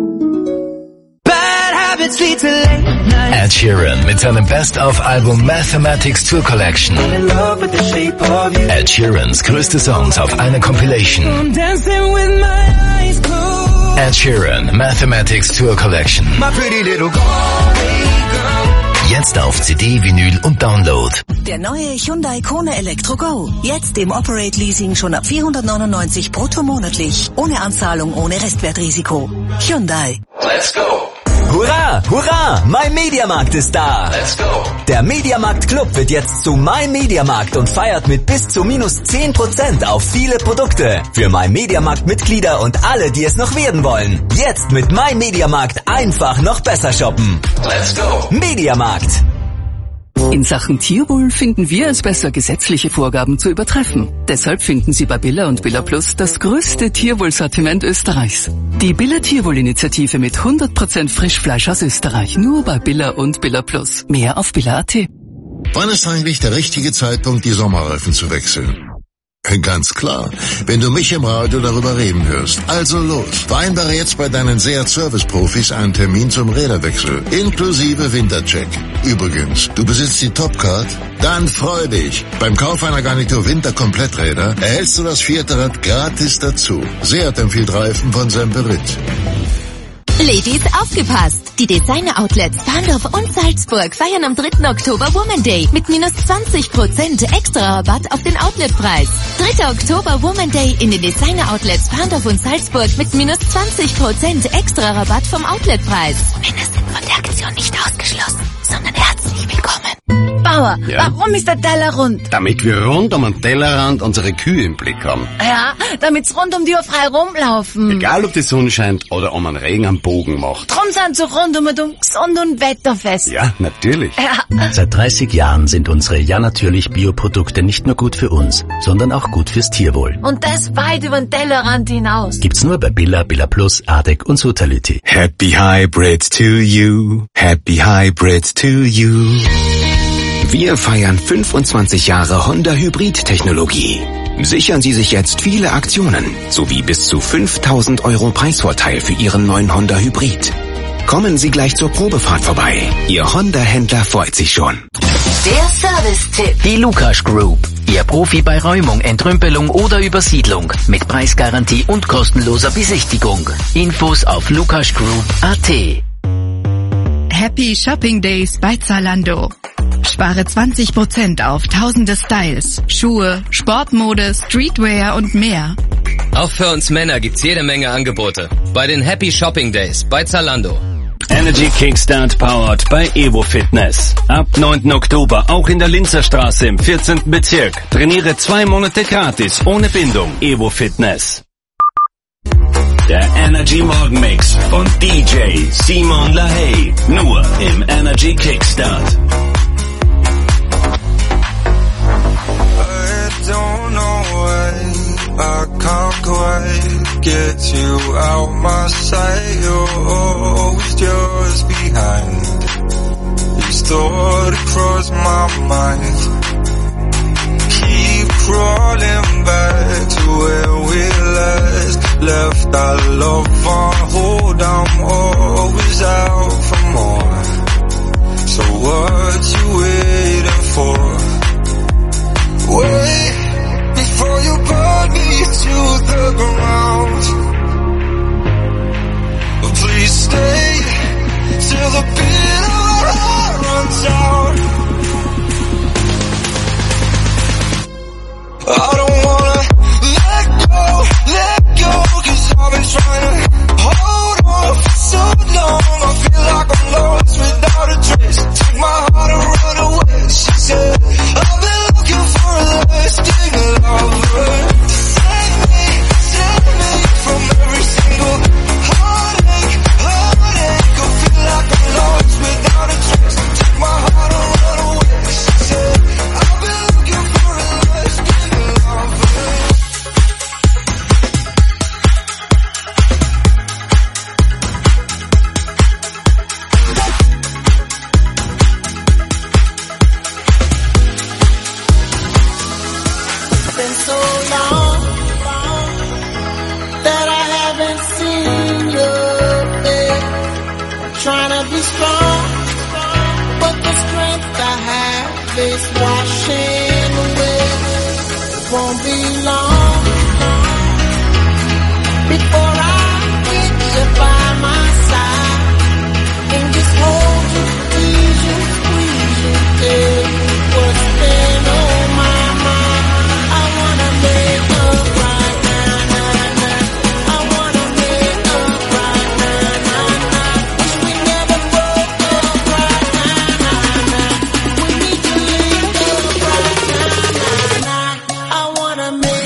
Ed Sheeran mit seinem Best-of-Album Mathematics Tour Collection. Ed Sheerans größte Songs auf einer Compilation. Ed Sheeran Mathematics Tour Collection. Jetzt auf C D, Vinyl und Download. Der neue Hyundai Kona Elektro Go. Jetzt im Operate Leasing schon ab vierhundertneunundneunzig brutto monatlich. Ohne Anzahlung, ohne Restwertrisiko. Hyundai. Let's go. Hurra, hurra, mein Mediamarkt ist da. Let's go. Der Mediamarkt Club wird jetzt zu mein Mediamarkt und feiert mit bis zu minus zehn Prozent auf viele Produkte. Für mein Mediamarkt Mitglieder und alle, die es noch werden wollen. Jetzt mit mein Mediamarkt einfach noch besser shoppen. Let's go. Mediamarkt. In Sachen Tierwohl finden wir es besser, gesetzliche Vorgaben zu übertreffen. Deshalb finden Sie bei Billa und Billa Plus das größte Tierwohlsortiment Österreichs. Die Billa Tierwohl-Initiative mit hundert Prozent Frischfleisch aus Österreich. Nur bei Billa und Billa Plus. Mehr auf Billa punkt a t. Wann ist eigentlich der richtige Zeitpunkt, die Sommerreifen zu wechseln? Ganz klar, wenn du mich im Radio darüber reden hörst. Also los, vereinbare jetzt bei deinen Seat Service Profis einen Termin zum Räderwechsel, inklusive Wintercheck. Übrigens, du besitzt die Topcard? Dann freu dich. Beim Kauf einer Garnitur Winterkompletträder erhältst du das vierte Rad gratis dazu. Seat empfiehlt Reifen von Semperit. Ladies, aufgepasst! Die Designer-Outlets Bahndorf und Salzburg feiern am dritten Oktober Woman Day mit minus zwanzig Prozent extra Rabatt auf den Outletpreis. dritter Oktober Woman Day in den Designer-Outlets Bahndorf und Salzburg mit minus zwanzig Prozent extra Rabatt vom Outletpreis. Männer sind von der Aktion nicht ausgeschlossen, sondern herzlich willkommen. Bauer, Ja? warum ist der Teller rund? Damit wir rund um den Tellerrand unsere Kühe im Blick haben. Ja, damit's rund um die Uhr frei rumlaufen. Egal ob die Sonne scheint oder um einen Regen am Bogen macht. Drum sind so rund um und um gesund und wetterfest. Ja, natürlich. Ja. Seit dreißig Jahren sind unsere Ja natürlich Bioprodukte nicht nur gut für uns, sondern auch gut fürs Tierwohl. Und das weit über den Tellerrand hinaus. Gibt's nur bei Billa, Billa Plus, Adek und Sutality. Happy Hybrid to you. Happy Hybrid to you. Wir feiern fünfundzwanzig Jahre Honda Hybrid-Technologie. Sichern Sie sich jetzt viele Aktionen sowie bis zu fünftausend Euro Preisvorteil für Ihren neuen Honda Hybrid. Kommen Sie gleich zur Probefahrt vorbei. Ihr Honda-Händler freut sich schon. Der Service-Tipp. Die Lukas Group. Ihr Profi bei Räumung, Entrümpelung oder Übersiedlung. Mit Preisgarantie und kostenloser Besichtigung. Infos auf lukasgroup punkt a t. Happy Shopping Days bei Zalando. Spare zwanzig Prozent auf tausende Styles, Schuhe, Sportmode, Streetwear und mehr. Auch für uns Männer gibt's jede Menge Angebote bei den Happy Shopping Days bei Zalando. Energy Kickstart powered bei Evo Fitness. Ab neunten Oktober auch in der Linzer Straße im vierzehnten Bezirk. Trainiere zwei Monate gratis, ohne Bindung. Evo Fitness. Der Energy Morgenmix von D J Simon LaHaye. Nur im Energy Kickstart. I don't know why I can't quite get you out my sight. You're always just behind. These thoughts cross my mind. Keep crawling back to where we last left our love on hold. I'm always out for more. So what you waiting for? Wait before you burn me to the ground. Please stay till the beat of our heart runs out. I don't wanna let go, let go, cause I've been trying to hold on for so long. I feel like I'm lost without a trace. Take my heart and run away. She said, I've been looking for a lasting lover. Save me, save me from every single heartache, heartache. I feel like I'm lost without a trace. Take my heart and run away. She said, I've been looking for a lasting lover. Been so long that I haven't seen your face. Trying to be strong, but the strength I have is washing away. It won't be long before I get you by my side and just hold you, tease you, squeeze you, tell you what's been on my mind. I wanna make up right now, nah, nah. I wanna make up right now, nah, nah. Wish we never broke up right now, nah, nah. We need to link up right now, nah, nah. I wanna make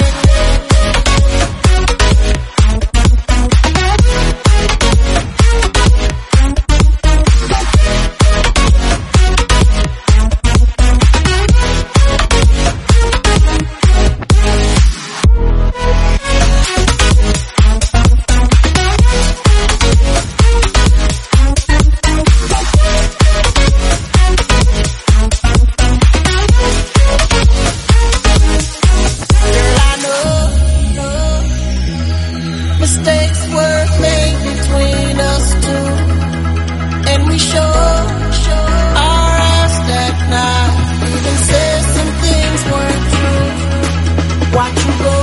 mistakes were made between us two, and we sure our ass that night. Even said some things weren't true. Watch you go,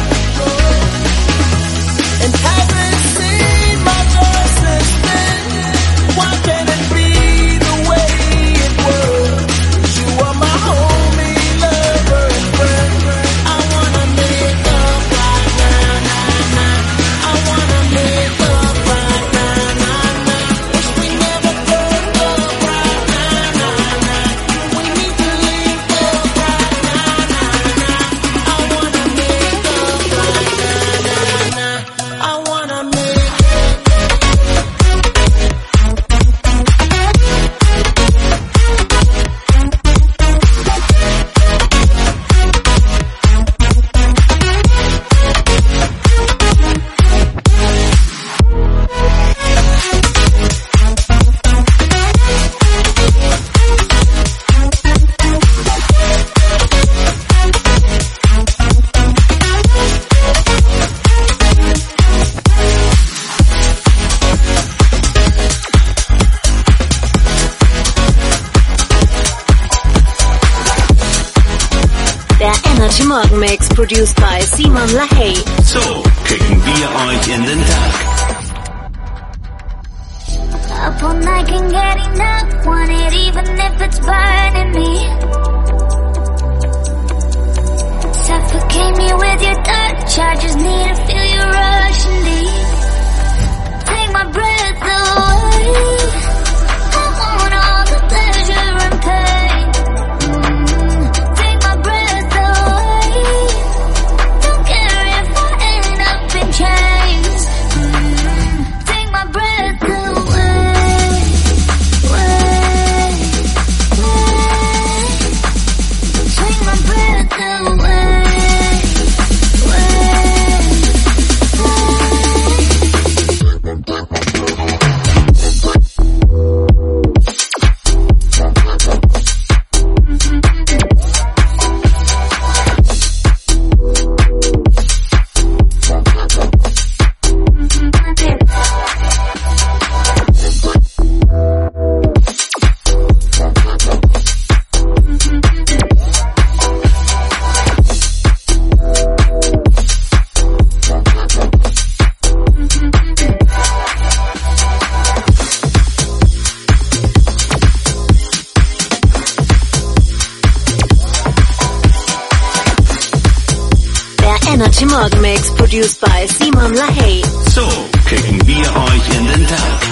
and haven't seen my joy since then. Why can't it be the way it was? You are my homie, lover, and friend. I wanna make up right now, nah, nah. I wanna make up right now, nah, nah. Wish we never broke up right now, nah, nah. We need to link up right now, nah, nah. I wanna make up right now, nah, nah. I wanna make Der Energy Morgenmix, produced by Simon LaHaye. So kicken wir euch in den Tag. Up all night, can't get enough. Want it even if it's burning me. Suffocate me with your touch. I just need to feel you rushing deep. Take my breath away. Energy Morgen Mix, produced by Simon LaHaye. So kicken wir euch in den Tag.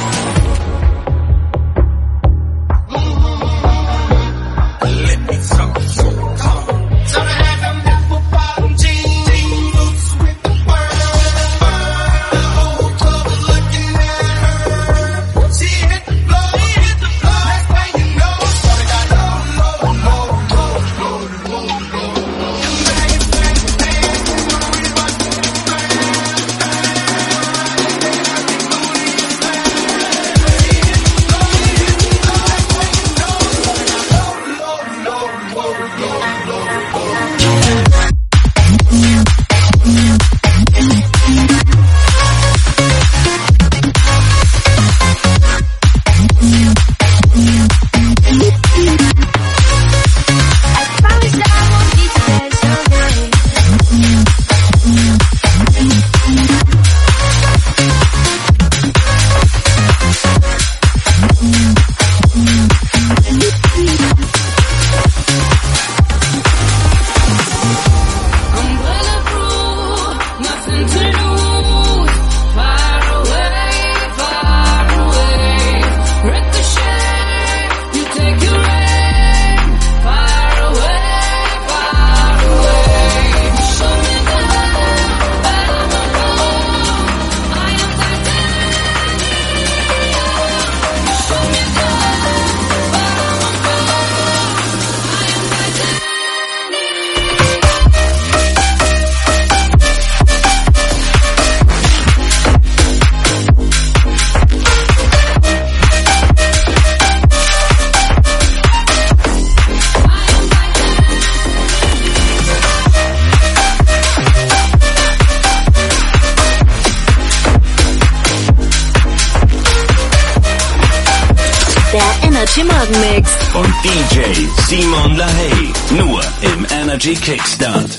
Energy Morgen Mix und D J Simon LaHaye, nur im Energy Kickstart.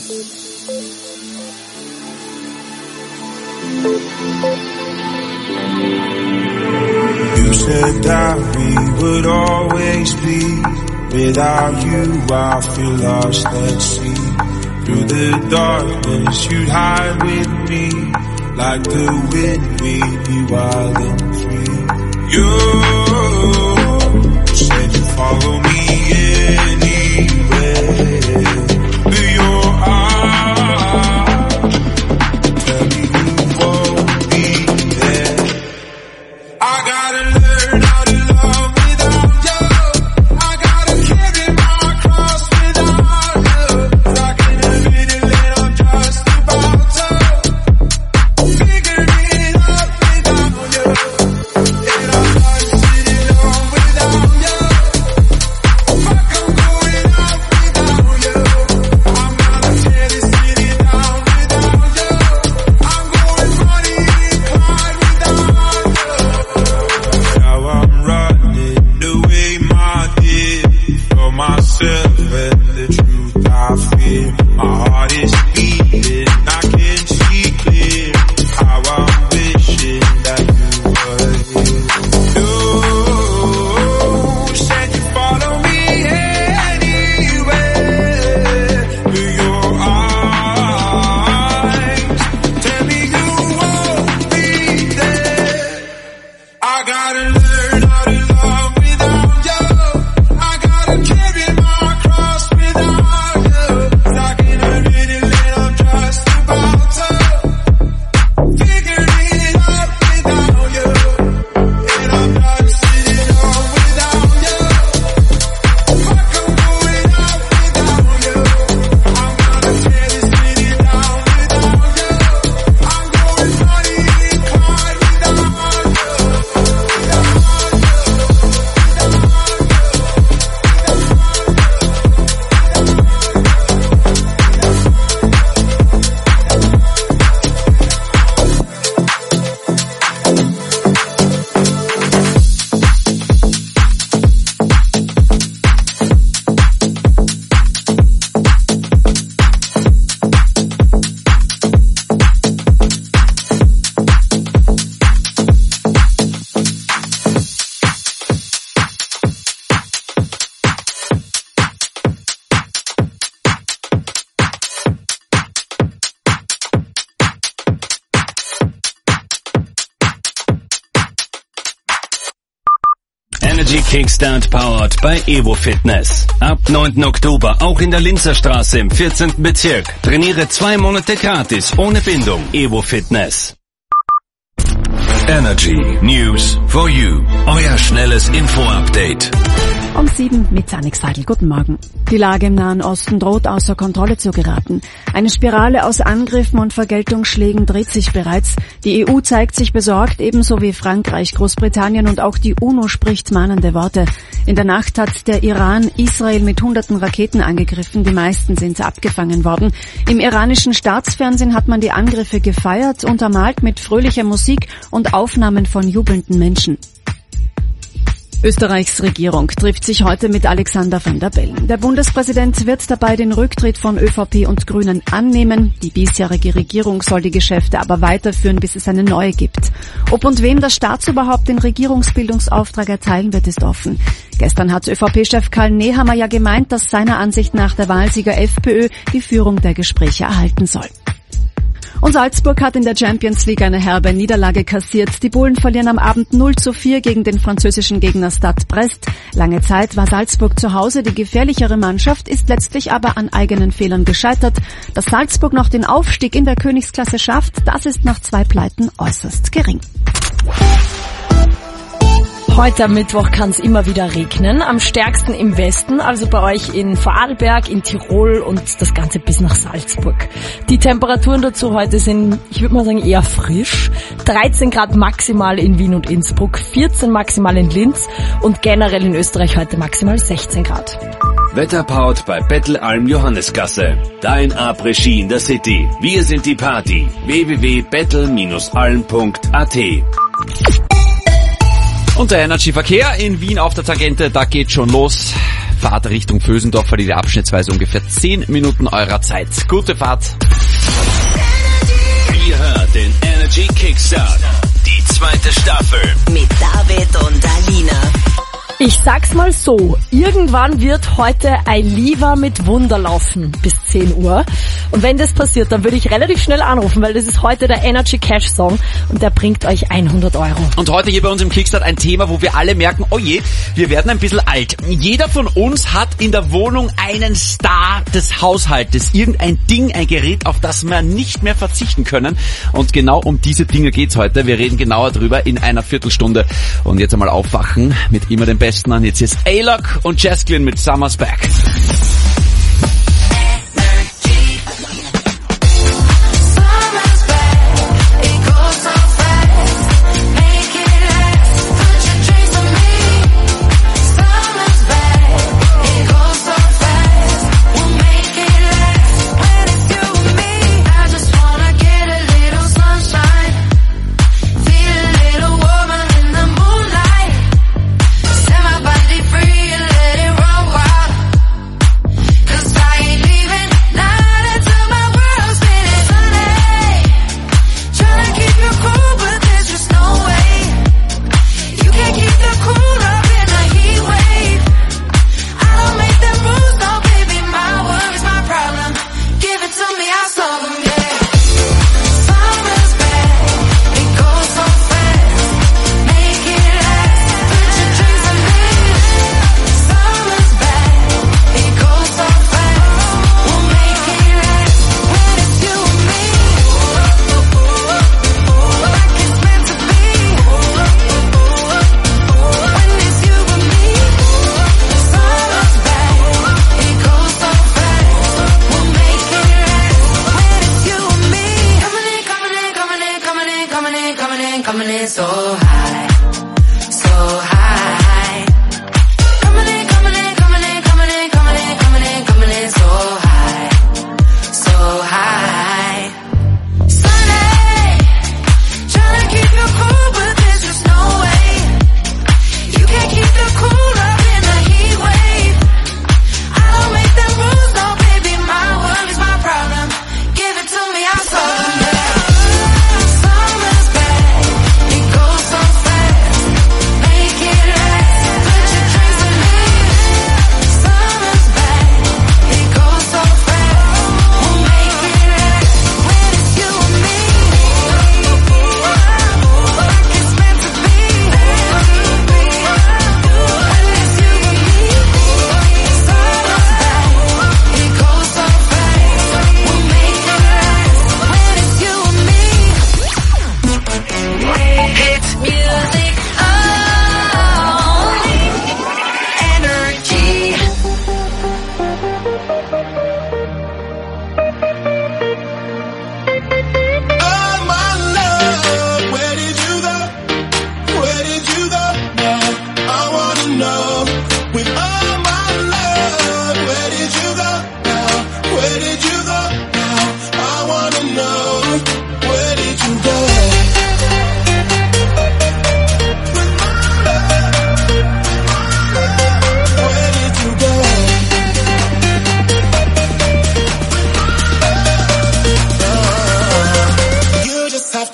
You said that we would always be. Without you I feel lost at sea. Through the darkness you'd hide with me. Like the wind we'd be wild and free. You said you follow me anywhere. Through your eyes, tell me you won't be there. I gotta learn how to love without you. I gotta carry my cross without you. Stuck in the middle and I'm just about to figure it out without you. And I'm not sitting alone without you. Fuck, I'm going out without you. I'm gonna tear this city down without you. I'm going funny and Clyde without you. Now I'm running away, my dear, from myself and the truth I fear. My heart is beating, I can see clear how I'm wishing that you were here. You said you follow me anywhere. Through your eyes, tell me you won't be there. I gotta learn how to love without you. I gotta carry my cross without you. Stuck in a Energy Kickstart powered bei Evo Fitness. Ab neunten Oktober auch in der Linzer Straße im vierzehnten Bezirk. Trainiere zwei Monate gratis ohne Bindung. Evo Fitness. Energy News for You. Euer schnelles Info-Update. Um sieben mit Sanik Seidel. Guten Morgen. Die Lage im Nahen Osten droht außer Kontrolle zu geraten. Eine Spirale aus Angriffen und Vergeltungsschlägen dreht sich bereits. Die E U zeigt sich besorgt, ebenso wie Frankreich, Großbritannien und auch die UNO spricht mahnende Worte. In der Nacht hat der Iran Israel mit hunderten Raketen angegriffen, die meisten sind abgefangen worden. Im iranischen Staatsfernsehen hat man die Angriffe gefeiert, untermalt mit fröhlicher Musik und Aufnahmen von jubelnden Menschen. Österreichs Regierung trifft sich heute mit Alexander Van der Bellen. Der Bundespräsident wird dabei den Rücktritt von ÖVP und Grünen annehmen. Die bisherige Regierung soll die Geschäfte aber weiterführen, bis es eine neue gibt. Ob und wem der Staatsoberhaupt den Regierungsbildungsauftrag erteilen wird, ist offen. Gestern hat ÖVP-Chef Karl Nehammer ja gemeint, dass seiner Ansicht nach der Wahlsieger FPÖ die Führung der Gespräche erhalten soll. Und Salzburg hat in der Champions League eine herbe Niederlage kassiert. Die Bullen verlieren am Abend null zu vier gegen den französischen Gegner Stade Brest. Lange Zeit war Salzburg zu Hause die gefährlichere Mannschaft, ist letztlich aber an eigenen Fehlern gescheitert. Dass Salzburg noch den Aufstieg in der Königsklasse schafft, das ist nach zwei Pleiten äußerst gering. Heute am Mittwoch kann es immer wieder regnen, am stärksten im Westen, also bei euch in Vorarlberg, in Tirol und das Ganze bis nach Salzburg. Die Temperaturen dazu heute sind, ich würde mal sagen, eher frisch. dreizehn Grad maximal in Wien und Innsbruck, vierzehn maximal in Linz und generell in Österreich heute maximal sechzehn Grad. Wetterpaut bei Bettelalm Johannesgasse. Dein Après-Ski in der City. Wir sind die Party. w w w punkt bettel Bindestrich alm punkt a t. Und der Energy-Verkehr in Wien auf der Tangente, da geht schon los. Fahrt Richtung Vösendorf, verliert ihr abschnittsweise ungefähr zehn Minuten eurer Zeit. Gute Fahrt. Ihr hört den Energy Kickstart. Die zweite Staffel. Mit David und Alina. Ich sag's mal so, irgendwann wird heute Ailiva mit Wunder laufen bis zehn Uhr. Und wenn das passiert, dann würde ich relativ schnell anrufen, weil das ist heute der Energy Cash Song und der bringt euch hundert Euro. Und heute hier bei uns im Kickstart ein Thema, wo wir alle merken, oh je, wir werden ein bisschen alt. Jeder von uns hat in der Wohnung einen Star des Haushaltes, irgendein Ding, ein Gerät, auf das wir nicht mehr verzichten können. Und genau um diese Dinge geht's heute. Wir reden genauer drüber in einer Viertelstunde. Und jetzt einmal aufwachen mit immer dem Besten an. Jetzt ist A-Lock und Jasklin mit Summer's Back.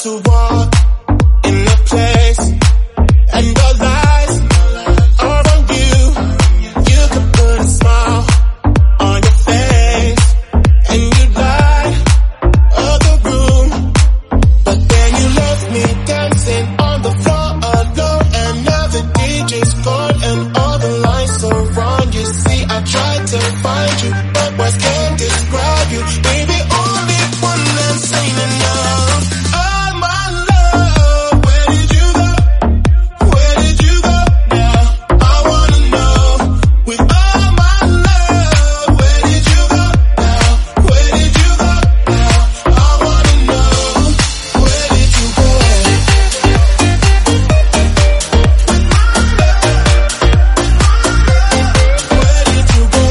to walk in the place, and all eyes are on you. You could put a smile on your face, and you light up the room, but then you left me dancing on the floor alone, and now the D J's gone and all the lights are wrong. You see, I tried to find you, but words can't describe you, baby. Only one that's saying enough. Oh my love, where did you go? Where did you go now? I wanna know. With all my love, where did you go now? Where did you go now? I wanna know. Where did you go? Where did you go?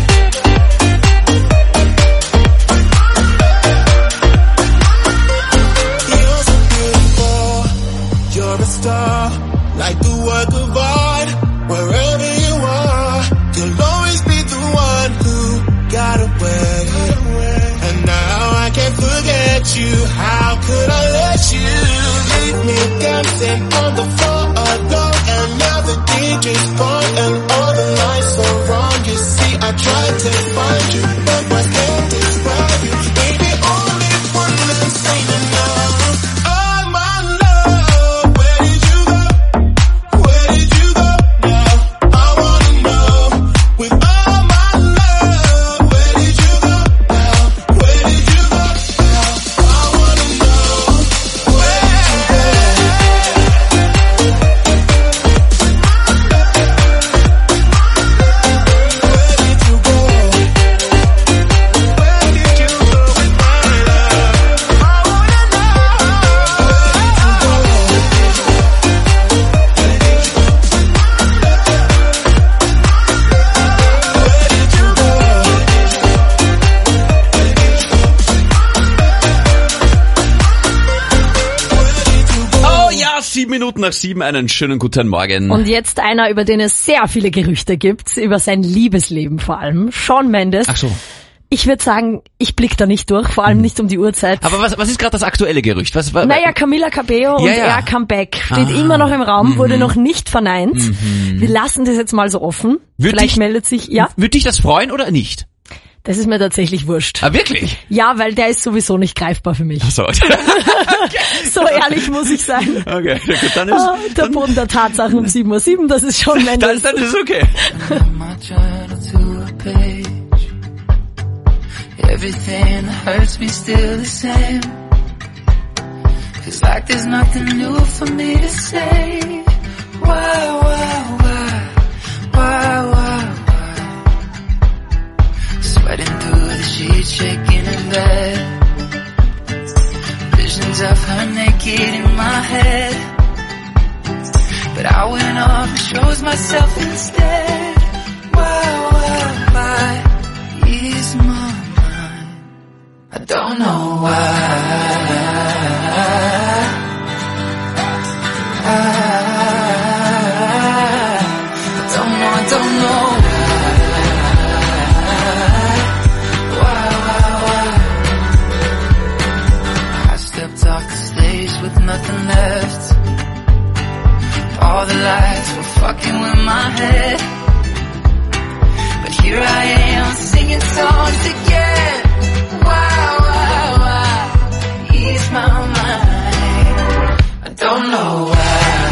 You're so beautiful, you're a star, like a work of art. Wherever you are, you'll always be the one who got away. And now I can't forget you. How could I let you leave me dancing on the floor alone? And now the D J's gone and all the lights are wrong. You see, I tried to find you, but words can't describe you, baby. Only one that's saying enough. Oh my love, where did you go? Where did you go now? I wanna know. With all my love, where did you go now? Where did you go now? I wanna know. Where did you go? Where did you go? Where did you go with my love? I wanna know. Oh ja, sieben Minuten nach sieben, einen schönen guten Morgen. Und jetzt einer, über den es sehr viele Gerüchte gibt, über sein Liebesleben vor allem, Shawn Mendes. Ach so. Ich würde sagen, ich blick da nicht durch, vor allem nicht um die Uhrzeit. Aber was, was ist gerade das aktuelle Gerücht? Was, was, Naja, Camila Cabello und Ja, ja. er Comeback steht Ah. immer noch im Raum, Mhm. wurde noch nicht verneint. Wir lassen das jetzt mal so offen. Würd Vielleicht dich- meldet sich, ja, Würde dich das freuen oder nicht? das ist mir tatsächlich wurscht. Ah, wirklich? Ja, weil der ist sowieso nicht greifbar für mich. Ach so. So ehrlich muss ich sein. Okay, na gut, dann ist, Ah, der Boden der Tatsachen um sieben Uhr sieben, das ist schon dann, Mendes. dann ist okay. My journal to a page. Everything that hurts me still the same. Feels like there's nothing new for me to say. Why, why, why, why, why, why? Sweating through the sheets, shaking in bed. Visions of her naked in my head. But I went off and chose myself instead. Why, why, why? Ease my mind. I don't know why. I, I don't know, I don't know why. Why, why, why? I stepped off the stage with nothing left. All the lights were fucking with my head. But here I am singing songs again. Why, why, why? Ease my mind. I don't know why.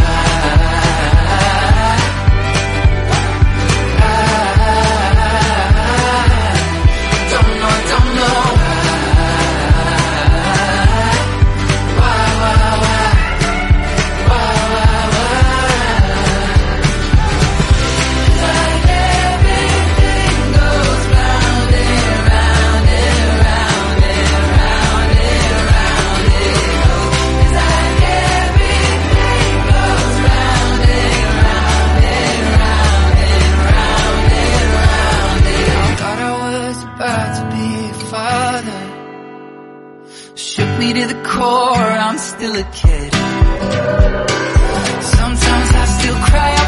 I don't know, I don't know why. Why, why, why? Why, why, why? Like everything goes round and round and round and round and round it goes. It's like everything goes round and round and round and round and round it. I thought I was about to be a father. Shook me to the core, I'm still a kid. Sometimes I still cry